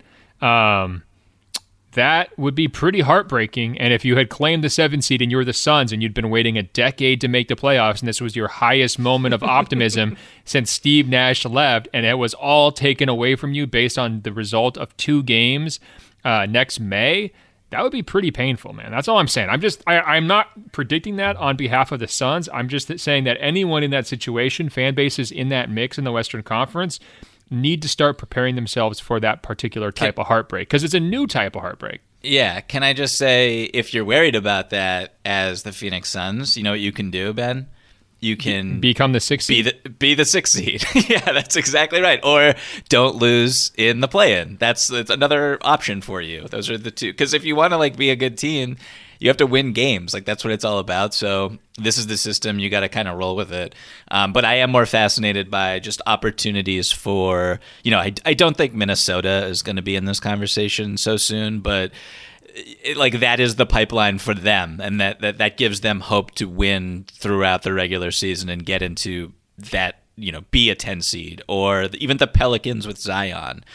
That would be pretty heartbreaking. And if you had claimed the 7 seed and you were the Suns and you'd been waiting a decade to make the playoffs and this was your highest moment of optimism since Steve Nash left, and it was all taken away from you based on the result of 2 games next May, that would be pretty painful, man. That's all I'm saying. I'm not predicting that on behalf of the Suns. I'm just saying that anyone in that situation, fan bases in that mix in the Western Conference, need to start preparing themselves for that particular type of heartbreak? Because it's a new type of heartbreak. Yeah, can I just say, if you're worried about that as the Phoenix Suns, you know what you can do, Ben? You can become the 6th seed. Be the 6th seed. Yeah, that's exactly right. Or don't lose in the play-in. That's another option for you. Those are the two. Because if you want to like be a good team, you have to win games. Like that's what it's all about. So this is the system. You got to kind of roll with it. But I am more fascinated by just opportunities for, you know, I don't think Minnesota is going to be in this conversation so soon, but like that is the pipeline for them, and that gives them hope to win throughout the regular season and get into that, you know, be a 10 seed, or even the Pelicans with Zion.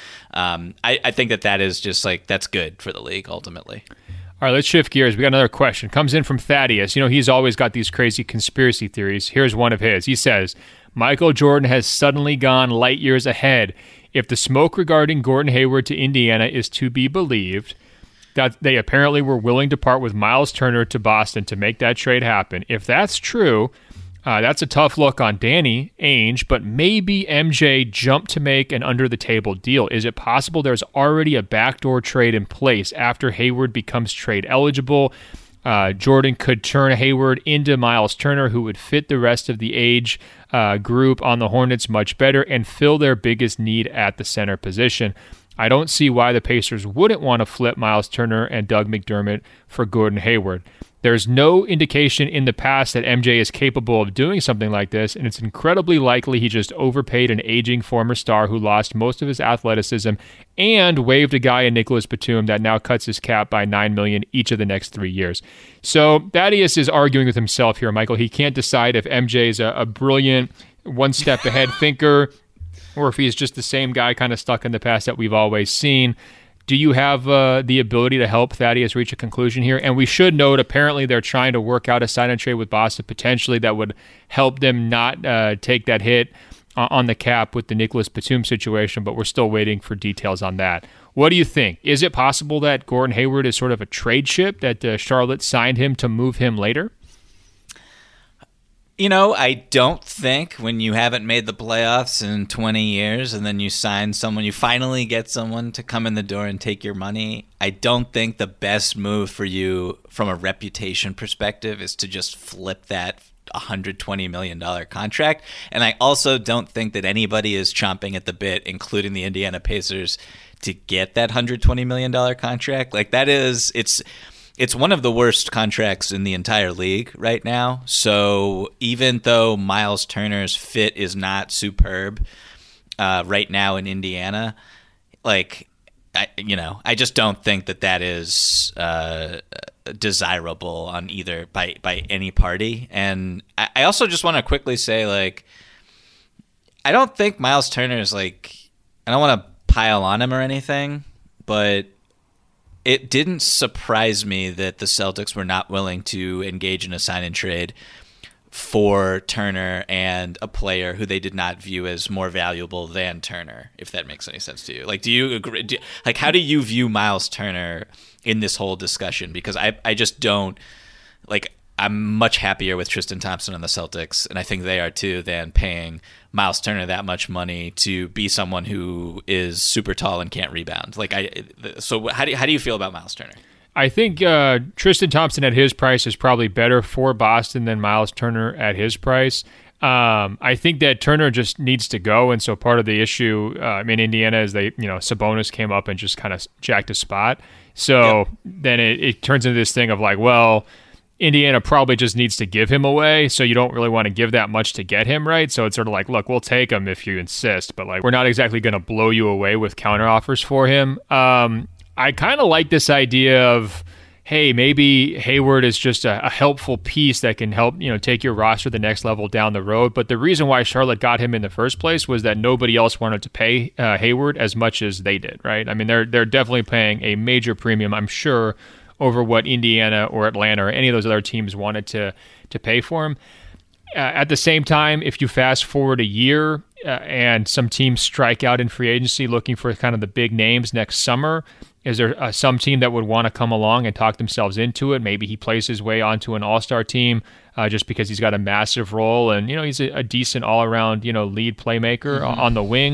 I think that is just like, that's good for the league ultimately. All right, let's shift gears. We got another question. Comes in from Thaddeus. You know, he's always got these crazy conspiracy theories. Here's one of his. He says, Michael Jordan has suddenly gone light years ahead. If the smoke regarding Gordon Hayward to Indiana is to be believed, that they apparently were willing to part with Miles Turner to Boston to make that trade happen. If that's true, that's a tough look on Danny Ainge, but maybe MJ jumped to make an under-the-table deal. Is it possible there's already a backdoor trade in place after Hayward becomes trade eligible? Jordan could turn Hayward into Miles Turner, who would fit the rest of the age group on the Hornets much better and fill their biggest need at the center position. I don't see why the Pacers wouldn't want to flip Miles Turner and Doug McDermott for Gordon Hayward. There's no indication in the past that MJ is capable of doing something like this, and it's incredibly likely he just overpaid an aging former star who lost most of his athleticism and waived a guy in Nicholas Batum that now cuts his cap by $9 million each of the next 3 years. So Thaddeus is arguing with himself here, Michael. He can't decide if MJ is a brilliant, one-step-ahead thinker, or if he's just the same guy kind of stuck in the past that we've always seen. Do you have the ability to help Thaddeus reach a conclusion here? And we should note, apparently they're trying to work out a sign and trade with Boston potentially that would help them not take that hit on the cap with the Nicholas Batum situation, but we're still waiting for details on that. What do you think? Is it possible that Gordon Hayward is sort of a trade ship, that Charlotte signed him to move him later? You know, I don't think when you haven't made the playoffs in 20 years and then you sign someone, you finally get someone to come in the door and take your money, I don't think the best move for you from a reputation perspective is to just flip that $120 million contract. And I also don't think that anybody is chomping at the bit, including the Indiana Pacers, to get that $120 million contract. Like that is, it's one of the worst contracts in the entire league right now. So even though Miles Turner's fit is not superb right now in Indiana, like, I just don't think that is desirable on either by any party. And I also just want to quickly say, like, I don't think Miles Turner is like, I don't want to pile on him or anything, but it didn't surprise me that the Celtics were not willing to engage in a sign and trade for Turner and a player who they did not view as more valuable than Turner, if that makes any sense to you. Like, do you agree? How do you view Miles Turner in this whole discussion? Because I just don't, like, I'm much happier with Tristan Thompson on the Celtics, and I think they are too, than paying Miles Turner that much money to be someone who is super tall and can't rebound. So how do you feel about Miles Turner? I think Tristan Thompson at his price is probably better for Boston than Miles Turner at his price. I think that Turner just needs to go, and so part of the issue in Indiana is Sabonis came up and just kind of jacked a spot. So then it turns into this thing of like, well, Indiana probably just needs to give him away, so you don't really want to give that much to get him, right? So it's sort of like, look, we'll take him if you insist, but like we're not exactly going to blow you away with counteroffers for him. I kind of like this idea of, hey, maybe Hayward is just a helpful piece that can help, take your roster to the next level down the road. But the reason why Charlotte got him in the first place was that nobody else wanted to pay Hayward as much as they did, right? I mean, they're definitely paying a major premium, I'm sure, over what Indiana or Atlanta or any of those other teams wanted to pay for him. At the same time, if you fast forward a year and some teams strike out in free agency looking for kind of the big names next summer, is there some team that would want to come along and talk themselves into it? Maybe he plays his way onto an all-star team just because he's got a massive role and, he's a decent all-around, lead playmaker on the wing.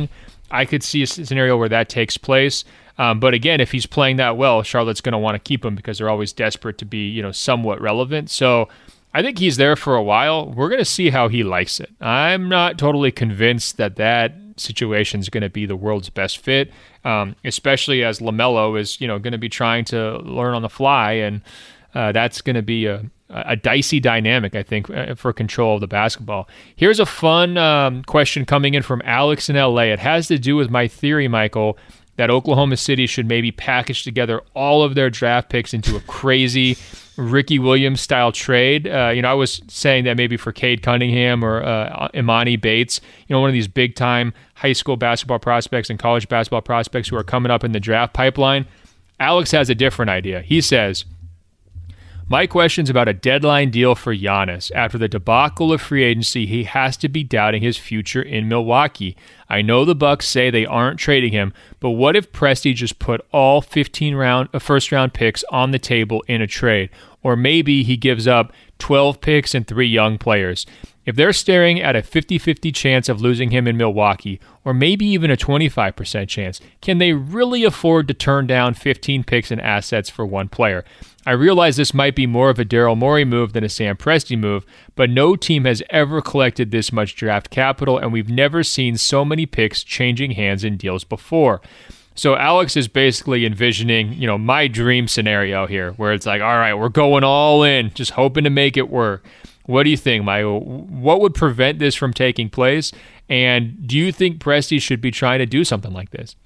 I could see a scenario where that takes place. But again, if he's playing that well, Charlotte's going to want to keep him because they're always desperate to be, somewhat relevant. So I think he's there for a while. We're going to see how he likes it. I'm not totally convinced that situation is going to be the world's best fit, especially as LaMelo is, going to be trying to learn on the fly, and that's going to be a dicey dynamic, I think, for control of the basketball. Here's a fun question coming in from Alex in LA. It has to do with my theory, Michael, that Oklahoma City should maybe package together all of their draft picks into a crazy Ricky Williams-style trade. I was saying that maybe for Cade Cunningham or Imani Bates, one of these big-time high school basketball prospects and college basketball prospects who are coming up in the draft pipeline. Alex has a different idea. He says, my question's about a deadline deal for Giannis. After the debacle of free agency, he has to be doubting his future in Milwaukee. I know the Bucks say they aren't trading him, but what if Presti just put all 15 first-round picks on the table in a trade? Or maybe he gives up 12 picks and 3 young players. If they're staring at a 50-50 chance of losing him in Milwaukee, or maybe even a 25% chance, can they really afford to turn down 15 picks and assets for one player? I realize this might be more of a Daryl Morey move than a Sam Presti move, but no team has ever collected this much draft capital, and we've never seen so many picks changing hands in deals before. So Alex is basically envisioning, my dream scenario here, where it's like, all right, we're going all in, just hoping to make it work. What do you think, Michael? What would prevent this from taking place? And do you think Presti should be trying to do something like this?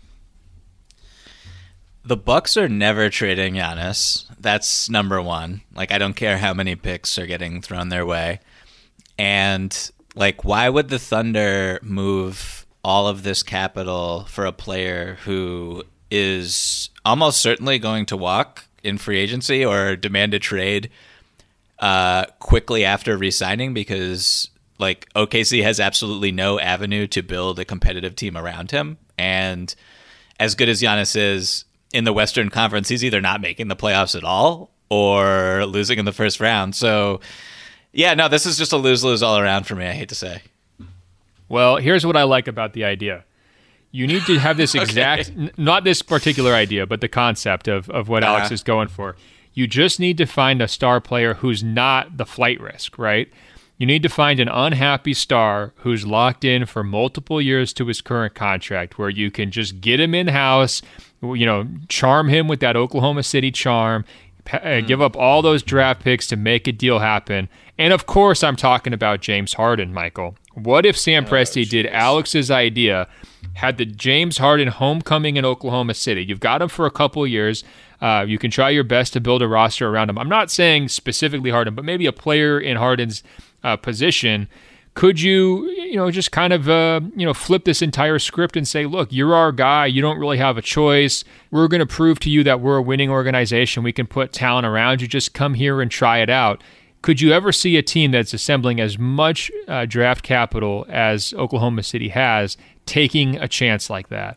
The Bucks are never trading Giannis. That's number one. I don't care how many picks are getting thrown their way. And, why would the Thunder move all of this capital for a player who is almost certainly going to walk in free agency or demand a trade quickly after re-signing? Because, OKC has absolutely no avenue to build a competitive team around him. And as good as Giannis is, in the Western Conference, he's either not making the playoffs at all or losing in the first round. So, yeah, no, this is just a lose-lose all around for me, I hate to say. Well, here's what I like about the idea. You need to have this exact, not this particular idea, but the concept of what Alex is going for. You just need to find a star player who's not the flight risk, right? You need to find an unhappy star who's locked in for multiple years to his current contract, where you can just get him in-house, charm him with that Oklahoma City charm, give up all those draft picks to make a deal happen. And of course, I'm talking about James Harden, Michael. What if Sam Presti did Alex's idea, had the James Harden homecoming in Oklahoma City? You've got him for a couple of years. You can try your best to build a roster around him. I'm not saying specifically Harden, but maybe a player in Harden's position. Could you, just kind of, flip this entire script and say, look, you're our guy. You don't really have a choice. We're going to prove to you that we're a winning organization. We can put talent around you. Just come here and try it out. Could you ever see a team that's assembling as much draft capital as Oklahoma City has taking a chance like that?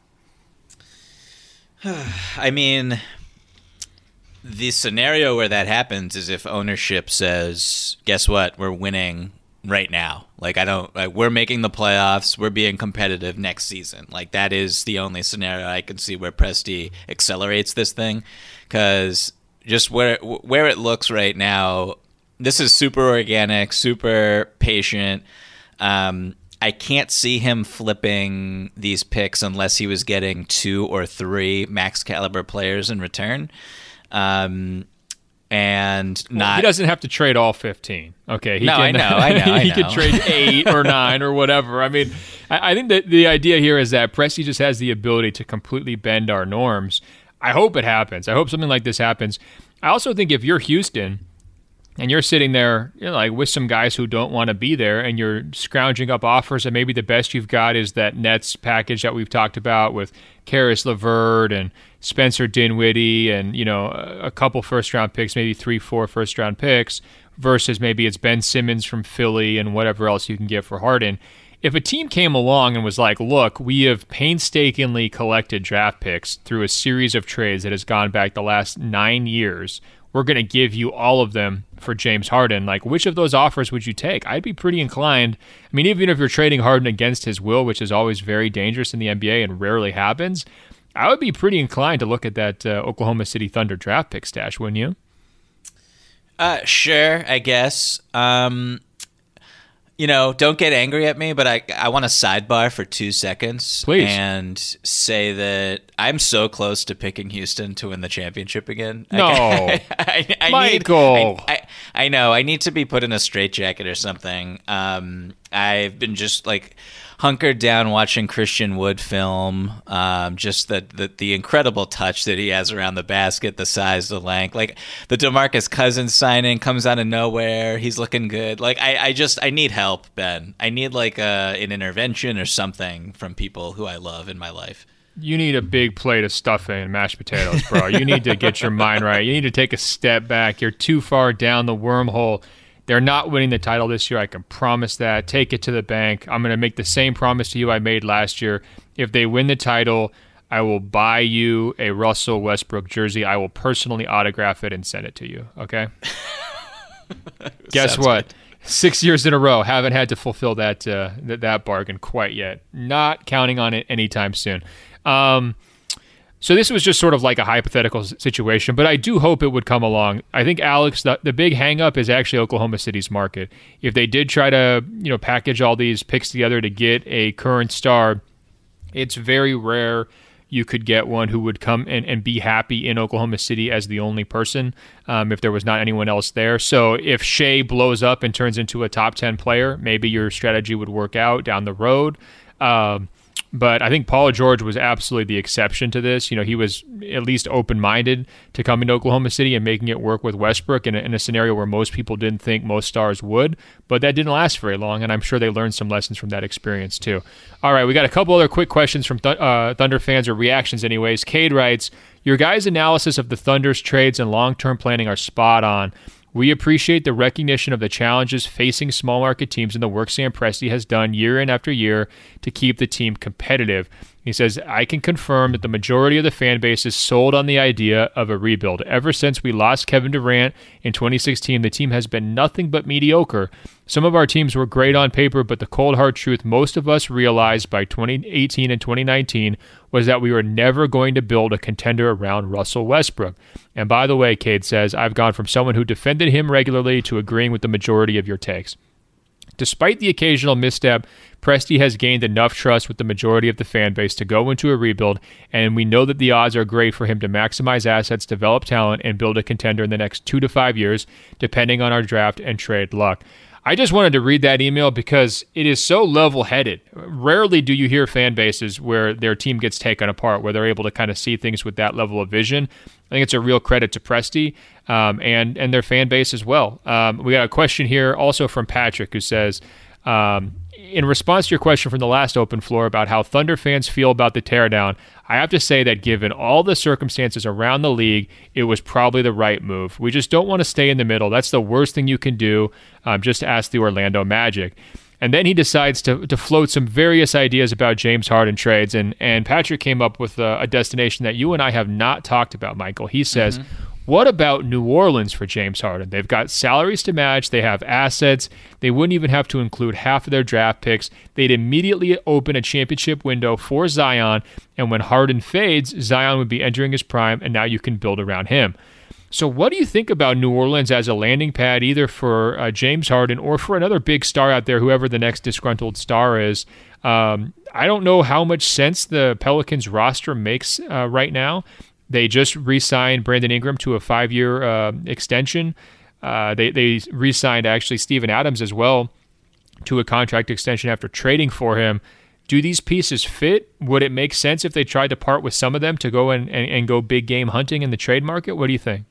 I mean, the scenario where that happens is if ownership says, guess what, we're winning right now. We're making the playoffs. We're being competitive next season. That is the only scenario I can see where Presti accelerates this thing. Because just where it looks right now, this is super organic, super patient. I can't see him flipping these picks unless he was getting 2 or 3 max caliber players in return. And not. He doesn't have to trade all 15. Okay. I know. He could trade 8 or 9 or whatever. I mean, I think that the idea here is that Presti just has the ability to completely bend our norms. I hope it happens. I hope something like this happens. I also think if you're Houston and you're sitting there, with some guys who don't want to be there, and you're scrounging up offers, and maybe the best you've got is that Nets package that we've talked about with Karis LeVert and Spencer Dinwiddie and, a couple first-round picks, maybe 3-4 first-round picks, versus maybe it's Ben Simmons from Philly and whatever else you can get for Harden. If a team came along and was like, look, we have painstakingly collected draft picks through a series of trades that has gone back the last 9 years, we're going to give you all of them for James Harden. Like, which of those offers would you take? I'd be pretty inclined. I mean, even if you're trading Harden against his will, which is always very dangerous in the NBA and rarely happens, I would be pretty inclined to look at that Oklahoma City Thunder draft pick stash, wouldn't you? Sure, I guess. Don't get angry at me, but I want to sidebar for 2 seconds. Please. And say that I'm so close to picking Houston to win the championship again. No. I Michael. I know. I need to be put in a straitjacket or something. I've been just hunkered down watching Christian Wood film. Just the incredible touch that he has around the basket, the size, the length. The DeMarcus Cousins signing comes out of nowhere. He's looking good. I need help, Ben. I need an intervention or something from people who I love in my life. You need a big plate of stuffing and mashed potatoes, bro. You need to get your mind right. You need to take a step back. You're too far down the wormhole. They're not winning the title this year. I can promise that. Take it to the bank. I'm going to make the same promise to you I made last year. If they win the title, I will buy you a Russell Westbrook jersey. I will personally autograph it and send it to you. Okay? Guess what? Good. 6 years in a row, haven't had to fulfill that bargain quite yet. Not counting on it anytime soon. So this was just sort of like a hypothetical situation, but I do hope it would come along. I think, Alex, the big hang-up is actually Oklahoma City's market. If they did try to package all these picks together to get a current star, it's very rare you could get one who would come and be happy in Oklahoma City as the only person if there was not anyone else there. So if Shea blows up and turns into a top 10 player, maybe your strategy would work out down the road. But I think Paul George was absolutely the exception to this. He was at least open-minded to coming to Oklahoma City and making it work with Westbrook in a scenario where most people didn't think most stars would. But that didn't last very long, and I'm sure they learned some lessons from that experience too. All right, we got a couple other quick questions from Thunder fans, or reactions anyways. Cade writes, your guys' analysis of the Thunder's trades and long-term planning are spot on. We appreciate the recognition of the challenges facing small market teams and the work Sam Presti has done year in after year to keep the team competitive. He says, I can confirm that the majority of the fan base is sold on the idea of a rebuild. Ever since we lost Kevin Durant in 2016, the team has been nothing but mediocre. Some of our teams were great on paper, but the cold hard truth most of us realized by 2018 and 2019 was that we were never going to build a contender around Russell Westbrook. And by the way, Cade says, I've gone from someone who defended him regularly to agreeing with the majority of your takes. Despite the occasional misstep, Presti has gained enough trust with the majority of the fan base to go into a rebuild, and we know that the odds are great for him to maximize assets, develop talent, and build a contender in the next 2 to 5 years, depending on our draft and trade luck. I just wanted to read that email because it is so level-headed. Rarely do you hear fan bases where their team gets taken apart, where they're able to kind of see things with that level of vision. I think it's a real credit to Presti and their fan base as well. We got a question here also from Patrick who says, in response to your question from the last open floor about how Thunder fans feel about the teardown, I have to say that given all the circumstances around the league, it was probably the right move. We just don't want to stay in the middle. That's the worst thing you can do. Just ask the Orlando Magic. And then he decides to float some various ideas about James Harden trades. And Patrick came up with a destination that you and I have not talked about, Michael. He says, what about New Orleans for James Harden? They've got salaries to match. They have assets. They wouldn't even have to include half of their draft picks. They'd immediately open a championship window for Zion. And when Harden fades, Zion would be entering his prime, and now you can build around him. So what do you think about New Orleans as a landing pad, either for James Harden or for another big star out there, whoever the next disgruntled star is? I don't know how much sense the Pelicans roster makes right now. They just re-signed Brandon Ingram to a 5-year extension. They re-signed actually Steven Adams as well to a contract extension after trading for him. Do these pieces fit? Would it make sense if they tried to part with some of them to go and go big game hunting in the trade market? What do you think?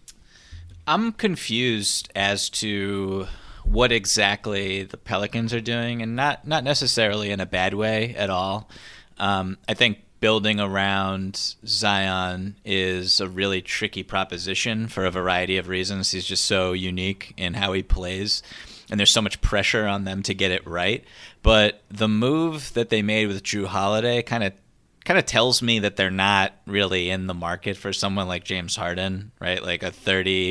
I'm confused as to what exactly the Pelicans are doing, and not necessarily in a bad way at all. I think building around Zion is a really tricky proposition for a variety of reasons. He's just so unique in how he plays, and there's so much pressure on them to get it right. But the move that they made with Jrue Holiday kind of tells me that they're not really in the market for someone like James Harden, right? Like a 30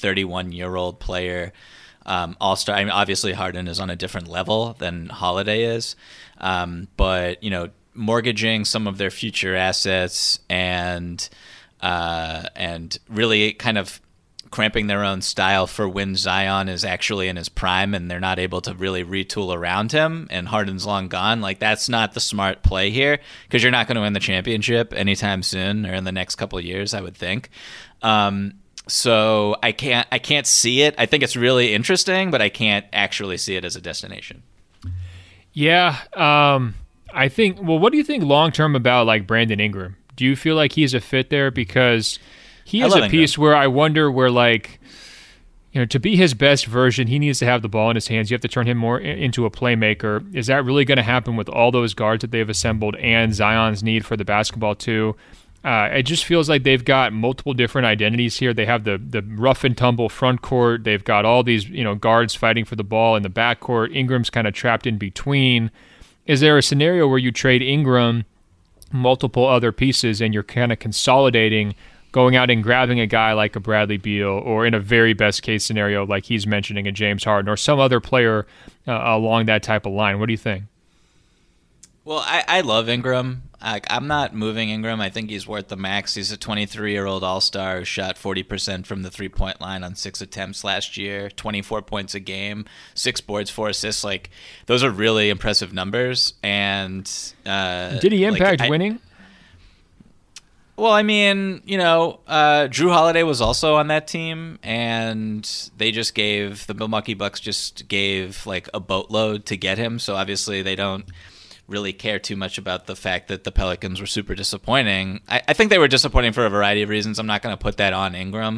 31-year-old player, all-star. I mean, obviously Harden is on a different level than Holiday is, but mortgaging some of their future assets and really kind of cramping their own style for when Zion is actually in his prime and they're not able to really retool around him and Harden's long gone. Like, that's not the smart play here, because you're not going to win the championship anytime soon or in the next couple of years, I would think. So I can't see it. I think it's really interesting, but I can't actually see it as a destination. Yeah. I think, well, what do you think long-term about like Brandon Ingram? Do you feel like he's a fit there? Because he has a piece where I wonder where, like, to be his best version, he needs to have the ball in his hands. You have to turn him more into a playmaker. Is that really going to happen with all those guards that they've assembled and Zion's need for the basketball too? It just feels like they've got multiple different identities here. They have the rough and tumble front court. They've got all these guards fighting for the ball in the back court. Ingram's kind of trapped in between. Is there a scenario where you trade Ingram, multiple other pieces, and you're kind of consolidating, going out and grabbing a guy like a Bradley Beal, or in a very best case scenario, like he's mentioning, a James Harden, or some other player along that type of line? What do you think? Well, I love Ingram. I'm not moving Ingram. I think he's worth the max. He's a 23-year-old all-star who shot 40% from the three-point line on 6 attempts last year, 24 points a game, 6 boards, 4 assists. Like, those are really impressive numbers. And did he impact winning? Well, I mean, Drew Holiday was also on that team, and they just gave the Milwaukee Bucks just gave like a boatload to get him. So obviously they don't really care too much about the fact that the Pelicans were super disappointing. I think they were disappointing for a variety of reasons. I'm not going to put that on Ingram.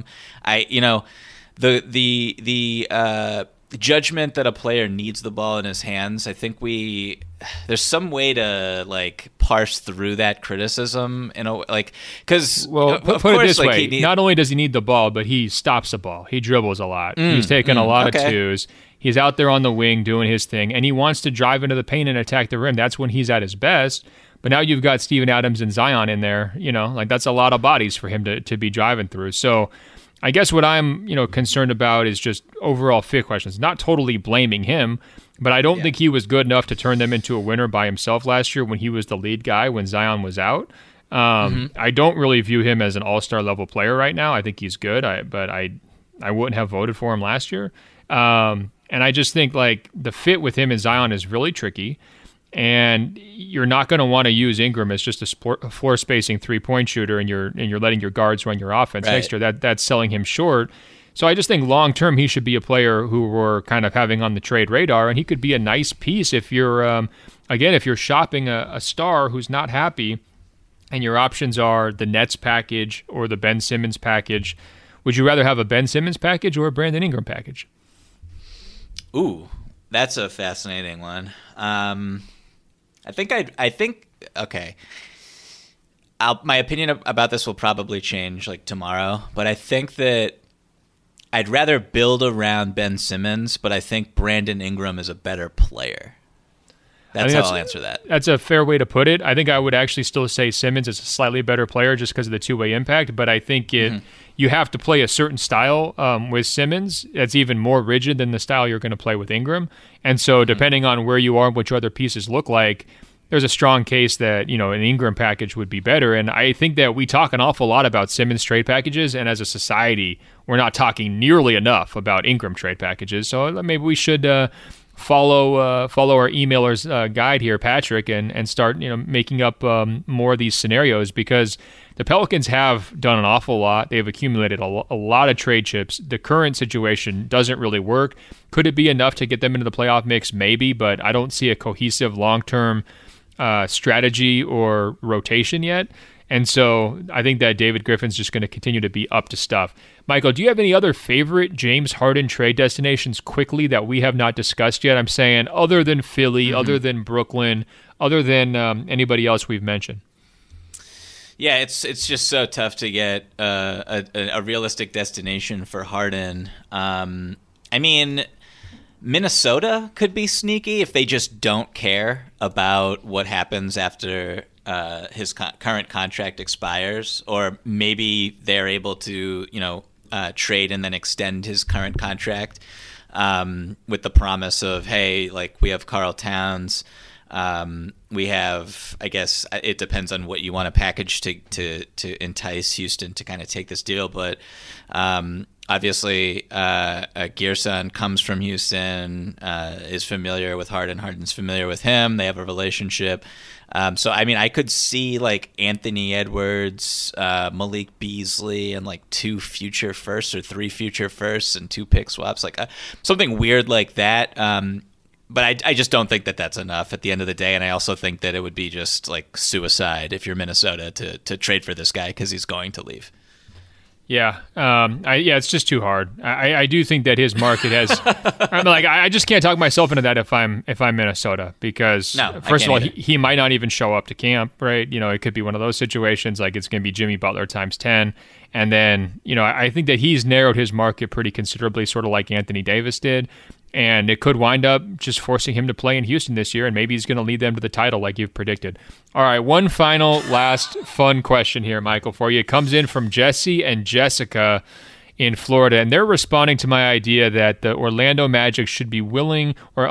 The judgment that a player needs the ball in his hands, I think there's some way to like parse through that criticism because put it this way, not only does he need the ball, but he stops the ball. He dribbles a lot. He's taken a lot of twos. He's out there on the wing doing his thing, and he wants to drive into the paint and attack the rim. That's when he's at his best. But now you've got Steven Adams and Zion in there. That's a lot of bodies for him to be driving through. So I guess what I'm, concerned about is just overall fit questions. Not totally blaming him, but I don't think he was good enough to turn them into a winner by himself last year when he was the lead guy when Zion was out. I don't really view him as an all-star level player right now. I think he's good, but I wouldn't have voted for him last year. And I just think like the fit with him and Zion is really tricky. And you're not going to want to use Ingram as just a floor spacing 3-point shooter, and you're letting your guards run your offense next year. That's selling him short. So I just think long term he should be a player who we're kind of having on the trade radar, and he could be a nice piece if you're if you're shopping a star who's not happy, and your options are the Nets package or the Ben Simmons package. Would you rather have a Ben Simmons package or a Brandon Ingram package? Ooh, that's a fascinating one. I think okay. My opinion about this will probably change like tomorrow, but I think that I'd rather build around Ben Simmons, but I think Brandon Ingram is a better player. That's how I'll answer that. That's a fair way to put it. I think I would actually still say Simmons is a slightly better player just because of the two-way impact, but I think you have to play a certain style with Simmons that's even more rigid than the style you're going to play with Ingram. And so depending on where you are and what your other pieces look like, there's a strong case that, an Ingram package would be better. And I think that we talk an awful lot about Simmons trade packages, and as a society, we're not talking nearly enough about Ingram trade packages. So maybe we should follow our emailer's guide here, Patrick, and start making up more of these scenarios, because the Pelicans have done an awful lot. They've accumulated a lot of trade chips. The current situation doesn't really work. Could it be enough to get them into the playoff mix? Maybe, but I don't see a cohesive long-term strategy or rotation yet. And so I think that David Griffin's just going to continue to be up to stuff. Michael, do you have any other favorite James Harden trade destinations quickly that we have not discussed yet? I'm saying other than Philly, other than Brooklyn, other than anybody else we've mentioned. Yeah, it's just so tough to get a realistic destination for Harden. I mean, Minnesota could be sneaky if they just don't care about what happens after his current contract expires, or maybe they're able to, trade and then extend his current contract with the promise of, hey, like we have Karl Towns. We have, I guess it depends on what you want to package to entice Houston to kind of take this deal. But obviously, Gearson comes from Houston, is familiar with Harden. Harden's familiar with him. They have a relationship. So, I mean, I could see like Anthony Edwards, Malik Beasley, and like 2 future firsts or 3 future firsts and 2 pick swaps, like something weird like that. But I just don't think that that's enough at the end of the day. And I also think that it would be just like suicide if you're Minnesota to trade for this guy because he's going to leave. Yeah. It's just too hard. I do think that his market has, I just can't talk myself into that if I'm Minnesota, because first of all, he might not even show up to camp, right? You know, it could be one of those situations like it's going to be Jimmy Butler times 10. And then, you know, I think that he's narrowed his market pretty considerably, sort of like Anthony Davis did. And it could wind up just forcing him to play in Houston this year, and maybe he's going to lead them to the title like you've predicted. All right, one final last fun question here, Michael, for you. It comes in from Jesse and Jessica in Florida, and they're responding to my idea that the Orlando Magic should be unwilling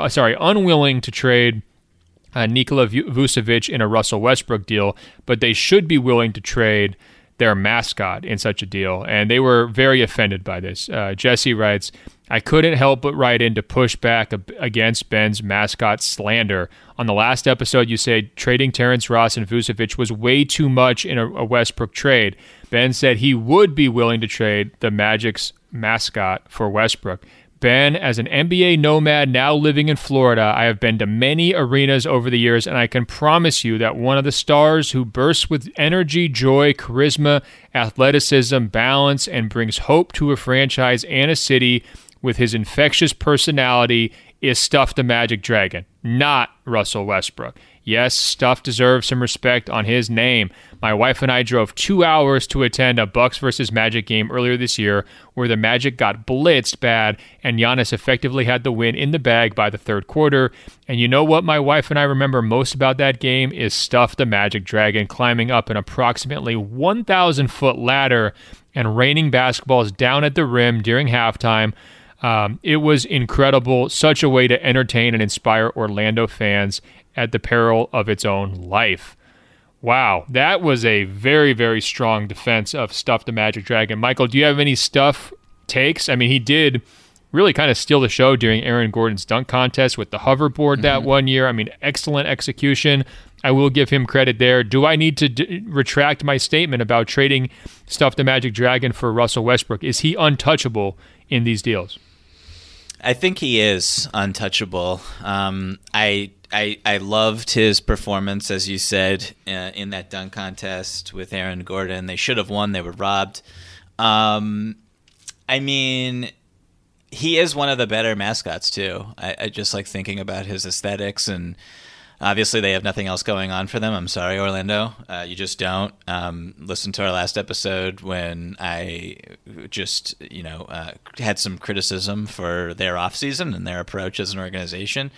to trade Nikola Vucevic in a Russell Westbrook deal, but they should be willing to trade their mascot in such a deal, and they were very offended by this. Jesse writes, I couldn't help but write in to push back against Ben's mascot slander. On the last episode, you said trading Terrence Ross and Vucevic was way too much in a Westbrook trade. Ben said he would be willing to trade the Magic's mascot for Westbrook. Ben, as an NBA nomad now living in Florida, I have been to many arenas over the years, and I can promise you that one of the stars who bursts with energy, joy, charisma, athleticism, balance, and brings hope to a franchise and a city with his infectious personality is Stuff the Magic Dragon, not Russell Westbrook. Yes, Stuff deserves some respect on his name. My wife and I drove 2 hours to attend a Bucks versus Magic game earlier this year where the Magic got blitzed bad and Giannis effectively had the win in the bag by the third quarter. And you know what my wife and I remember most about that game is Stuff the Magic Dragon climbing up an approximately 1,000-foot ladder and raining basketballs down at the rim during halftime. It was incredible, such a way to entertain and inspire Orlando fans at the peril of its own life. Wow, that was a very, very strong defense of Stuff the Magic Dragon. Michael, do you have any Stuff takes? I mean, he did really kind of steal the show during Aaron Gordon's dunk contest with the hoverboard that one year. I mean, excellent execution. I will give him credit there. Do I need to retract my statement about trading Stuff the Magic Dragon for Russell Westbrook? Is he untouchable in these deals? I think he is untouchable. I loved his performance, as you said, in that dunk contest with Aaron Gordon. They should have won. They were robbed. I mean, he is one of the better mascots, too. I just like thinking about his aesthetics, and obviously they have nothing else going on for them. I'm sorry, Orlando. You just don't. Listen to our last episode when I just, had some criticism for their offseason and their approach as an organization.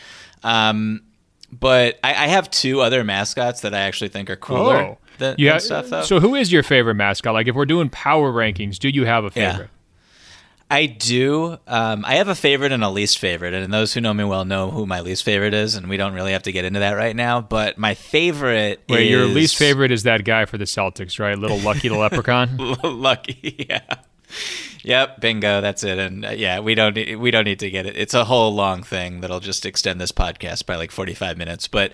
But I have 2 other mascots that I actually think are cooler than Stuff, though. So who is your favorite mascot? Like, if we're doing power rankings, do you have a favorite? I do. I have a favorite and a least favorite, and those who know me well know who my least favorite is, and we don't really have to get into that right now. But my favorite is... your least favorite is that guy for the Celtics, right? Little Lucky the Leprechaun? Lucky, yeah. Yep, bingo, that's it. And we don't need to get it. It's a whole long thing that'll just extend this podcast by like 45 minutes. But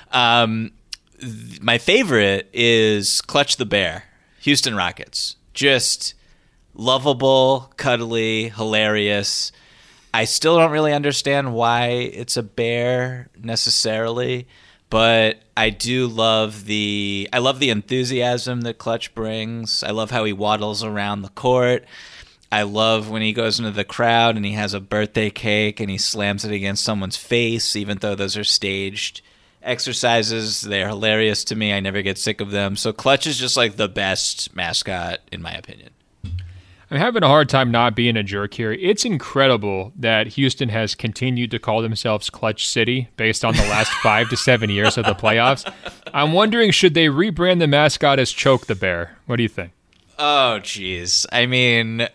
my favorite is Clutch the Bear, Houston Rockets. Just... lovable, cuddly, hilarious. I still don't really understand why it's a bear necessarily, but I do love the enthusiasm that Clutch brings. I love how he waddles around the court. I love when he goes into the crowd and he has a birthday cake and he slams it against someone's face, even though those are staged exercises. They're hilarious to me. I never get sick of them. So Clutch is just like the best mascot in my opinion. I'm having a hard time not being a jerk here. It's incredible that Houston has continued to call themselves Clutch City based on the last 5 to 7 years of the playoffs. I'm wondering, should they rebrand the mascot as Choke the Bear? What do you think? Oh, geez. I mean,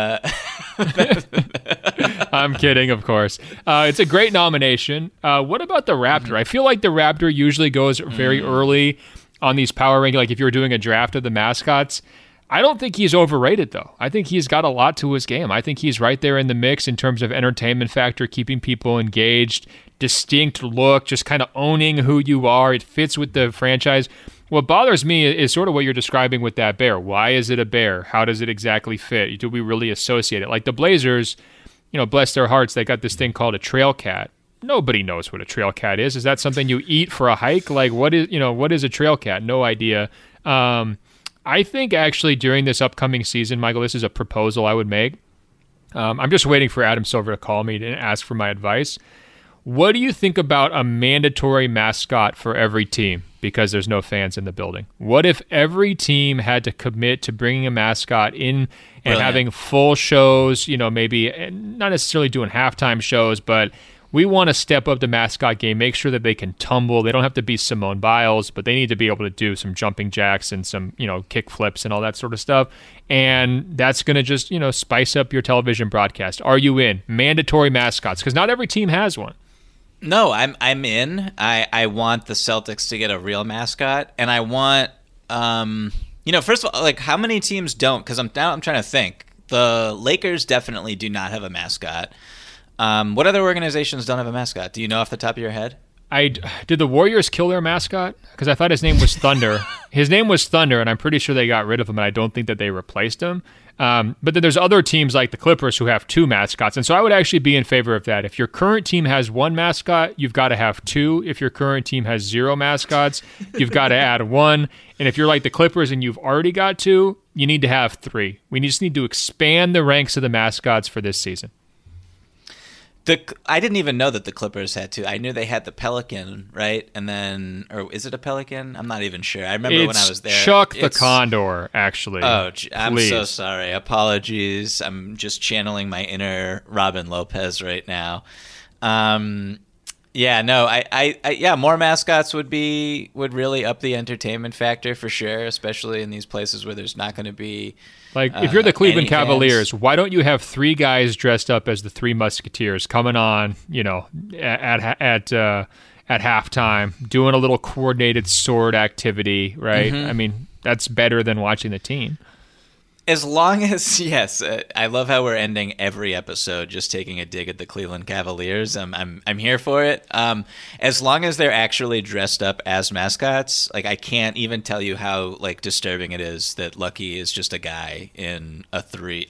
I'm kidding, of course. It's a great nomination. What about the Raptor? I feel like the Raptor usually goes very early on these power rankings. Like if you're doing a draft of the mascots, I don't think he's overrated, though. I think he's got a lot to his game. I think he's right there in the mix in terms of entertainment factor, keeping people engaged, distinct look, just kind of owning who you are. It fits with the franchise. What bothers me is sort of what you're describing with that bear. Why is it a bear? How does it exactly fit? Do we really associate it? Like the Blazers, bless their hearts, they got this thing called a trail cat. Nobody knows what a trail cat is. Is that something you eat for a hike? Like what is a trail cat? No idea. I think actually during this upcoming season, Michael, this is a proposal I would make. I'm just waiting for Adam Silver to call me and ask for my advice. What do you think about a mandatory mascot for every team because there's no fans in the building? What if every team had to commit to bringing a mascot in and having full shows, maybe not necessarily doing halftime shows, but we want to step up the mascot game, make sure that they can tumble. They don't have to be Simone Biles, but they need to be able to do some jumping jacks and some, kick flips and all that sort of stuff. And that's going to just, spice up your television broadcast. Are you in? Mandatory mascots, because not every team has one. No, I'm in. I want the Celtics to get a real mascot, and I want, first of all, like how many teams don't? Because I'm trying to think. The Lakers definitely do not have a mascot. What other organizations don't have a mascot? Do you know off the top of your head? Did the Warriors kill their mascot? Because I thought his name was Thunder. His name was Thunder, and I'm pretty sure they got rid of him, and I don't think that they replaced him. But then there's other teams like the Clippers who have two mascots, and so I would actually be in favor of that. If your current team has one mascot, you've got to have two. If your current team has zero mascots, you've got to add one. And if you're like the Clippers and you've already got two, you need to have three. We just need to expand the ranks of the mascots for this season. I didn't even know that the Clippers had two. I knew they had the Pelican, right? And then, or is it a Pelican? I'm not even sure. I remember when I was there. Chuck the Condor, actually. Oh, I'm so sorry. Apologies. I'm just channeling my inner Robin Lopez right now. Yeah, no, I more mascots would really up the entertainment factor for sure, especially in these places where there's not going to be. Like, if you're the Cleveland Cavaliers, why don't you have three guys dressed up as the Three Musketeers coming on, at halftime, doing a little coordinated sword activity, right? Mm-hmm. I mean, that's better than watching the team. As long as, yes, I love how we're ending every episode just taking a dig at the Cleveland Cavaliers. I'm here for it. As long as they're actually dressed up as mascots, like I can't even tell you how like disturbing it is that Lucky is just a guy in a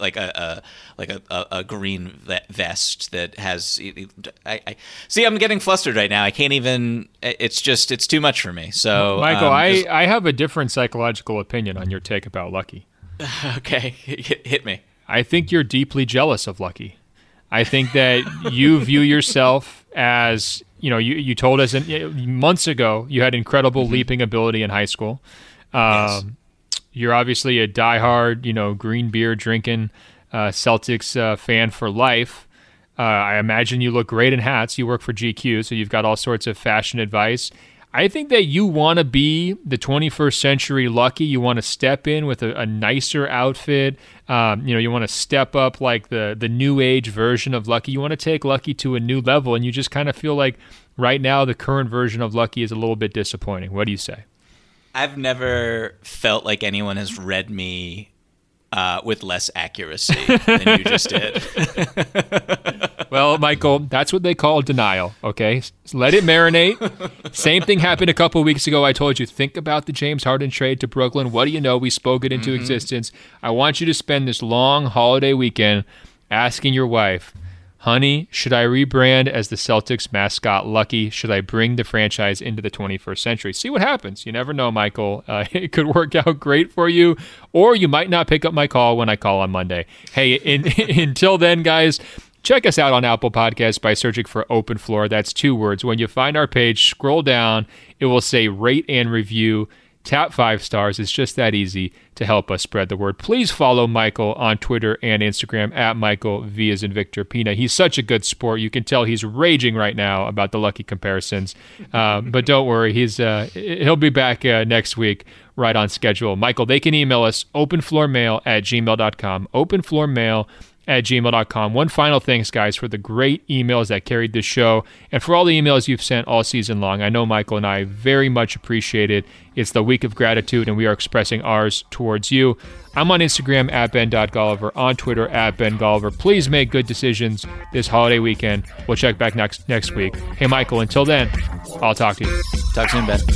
green vest that has. I see. I'm getting flustered right now. I can't even. It's too much for me. So, Michael, I have a different psychological opinion on your take about Lucky. Okay, hit me. I think you're deeply jealous of Lucky. I think that you view yourself as, you told us months ago you had incredible leaping ability in high school. Yes. You're obviously a diehard, green beer drinking Celtics fan for life. I imagine you look great in hats. You work for GQ, so you've got all sorts of fashion advice. I think that you want to be the 21st century Lucky. You want to step in with a nicer outfit. You want to step up like the new age version of Lucky. You want to take Lucky to a new level, and you just kind of feel like right now the current version of Lucky is a little bit disappointing. What do you say? I've never felt like anyone has read me with less accuracy than you just did. Well, Michael, that's what they call denial, okay? Let it marinate. Same thing happened a couple of weeks ago. I told you, think about the James Harden trade to Brooklyn. What do you know? We spoke it into existence. I want you to spend this long holiday weekend asking your wife, honey, should I rebrand as the Celtics mascot Lucky? Should I bring the franchise into the 21st century? See what happens. You never know, Michael. It could work out great for you, or you might not pick up my call when I call on Monday. Hey, until then, guys, check us out on Apple Podcasts by searching for Open Floor. That's 2 words. When you find our page, scroll down. It will say rate and review. tap 5 stars. It's just that easy to help us spread the word. Please follow Michael on Twitter and Instagram at Michael V as in Victor Pina. He's such a good sport. You can tell he's raging right now about the lucky comparisons. But don't worry, he'll be back next week right on schedule. Michael, they can email us openfloormail@gmail.com. openfloormail@gmail.com. One final thanks, guys, for the great emails that carried this show and for all the emails you've sent all season long. I know Michael and I very much appreciate it. It's the week of gratitude, and we are expressing ours towards you. I'm on Instagram at Ben.Golliver, on Twitter at Ben Golliver. Please make good decisions this holiday weekend. We'll check back next week. Hey, Michael, until then, I'll talk to you. Talk soon, Ben.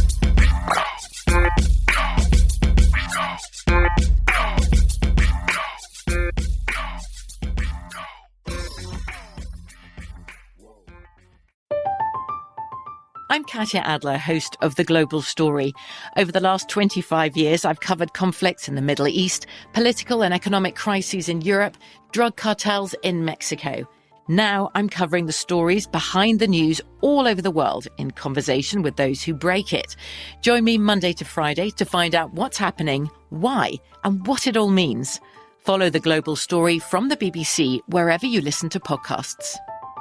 I'm Katya Adler, host of The Global Story. Over the last 25 years, I've covered conflicts in the Middle East, political and economic crises in Europe, drug cartels in Mexico. Now I'm covering the stories behind the news all over the world in conversation with those who break it. Join me Monday to Friday to find out what's happening, why, and what it all means. Follow The Global Story from the BBC wherever you listen to podcasts.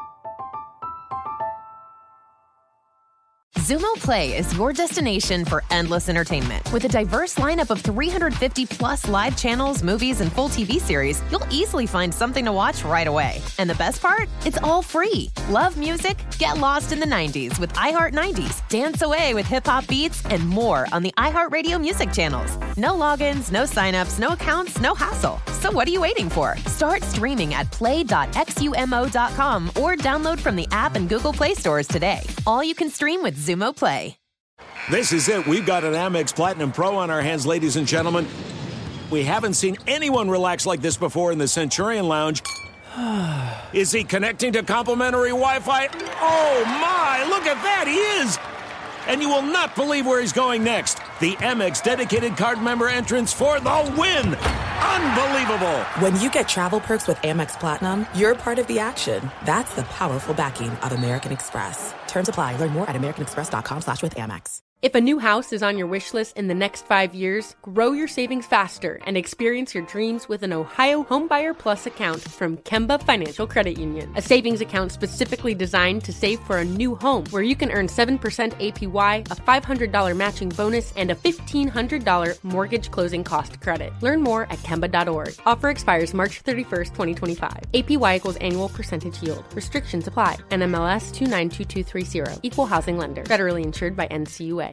Xumo Play is your destination for endless entertainment. With a diverse lineup of 350 plus live channels, movies, and full TV series, you'll easily find something to watch right away. And the best part? It's all free. Love music? Get lost in the 90s with iHeart 90s. Dance away with hip-hop beats and more on the iHeartRadio music channels. No logins, no signups, no accounts, no hassle. So what are you waiting for? Start streaming at play.xumo.com or download from the app and Google Play stores today. All you can stream with Xumo Play. This is it. We've got an Amex Platinum Pro on our hands, ladies and gentlemen. We haven't seen anyone relax like this before in the Centurion Lounge. Is he connecting to complimentary Wi-Fi? Oh, my! Look at that! He is! And you will not believe where he's going next. The Amex dedicated card member entrance for the win. Unbelievable. When you get travel perks with Amex Platinum, you're part of the action. That's the powerful backing of American Express. Terms apply. Learn more at americanexpress.com/withAmex. If a new house is on your wish list in the next 5 years, grow your savings faster and experience your dreams with an Ohio Homebuyer Plus account from Kemba Financial Credit Union. A savings account specifically designed to save for a new home, where you can earn 7% APY, a $500 matching bonus, and a $1,500 mortgage closing cost credit. Learn more at Kemba.org. Offer expires March 31st, 2025. APY equals annual percentage yield. Restrictions apply. NMLS 292230. Equal housing lender. Federally insured by NCUA.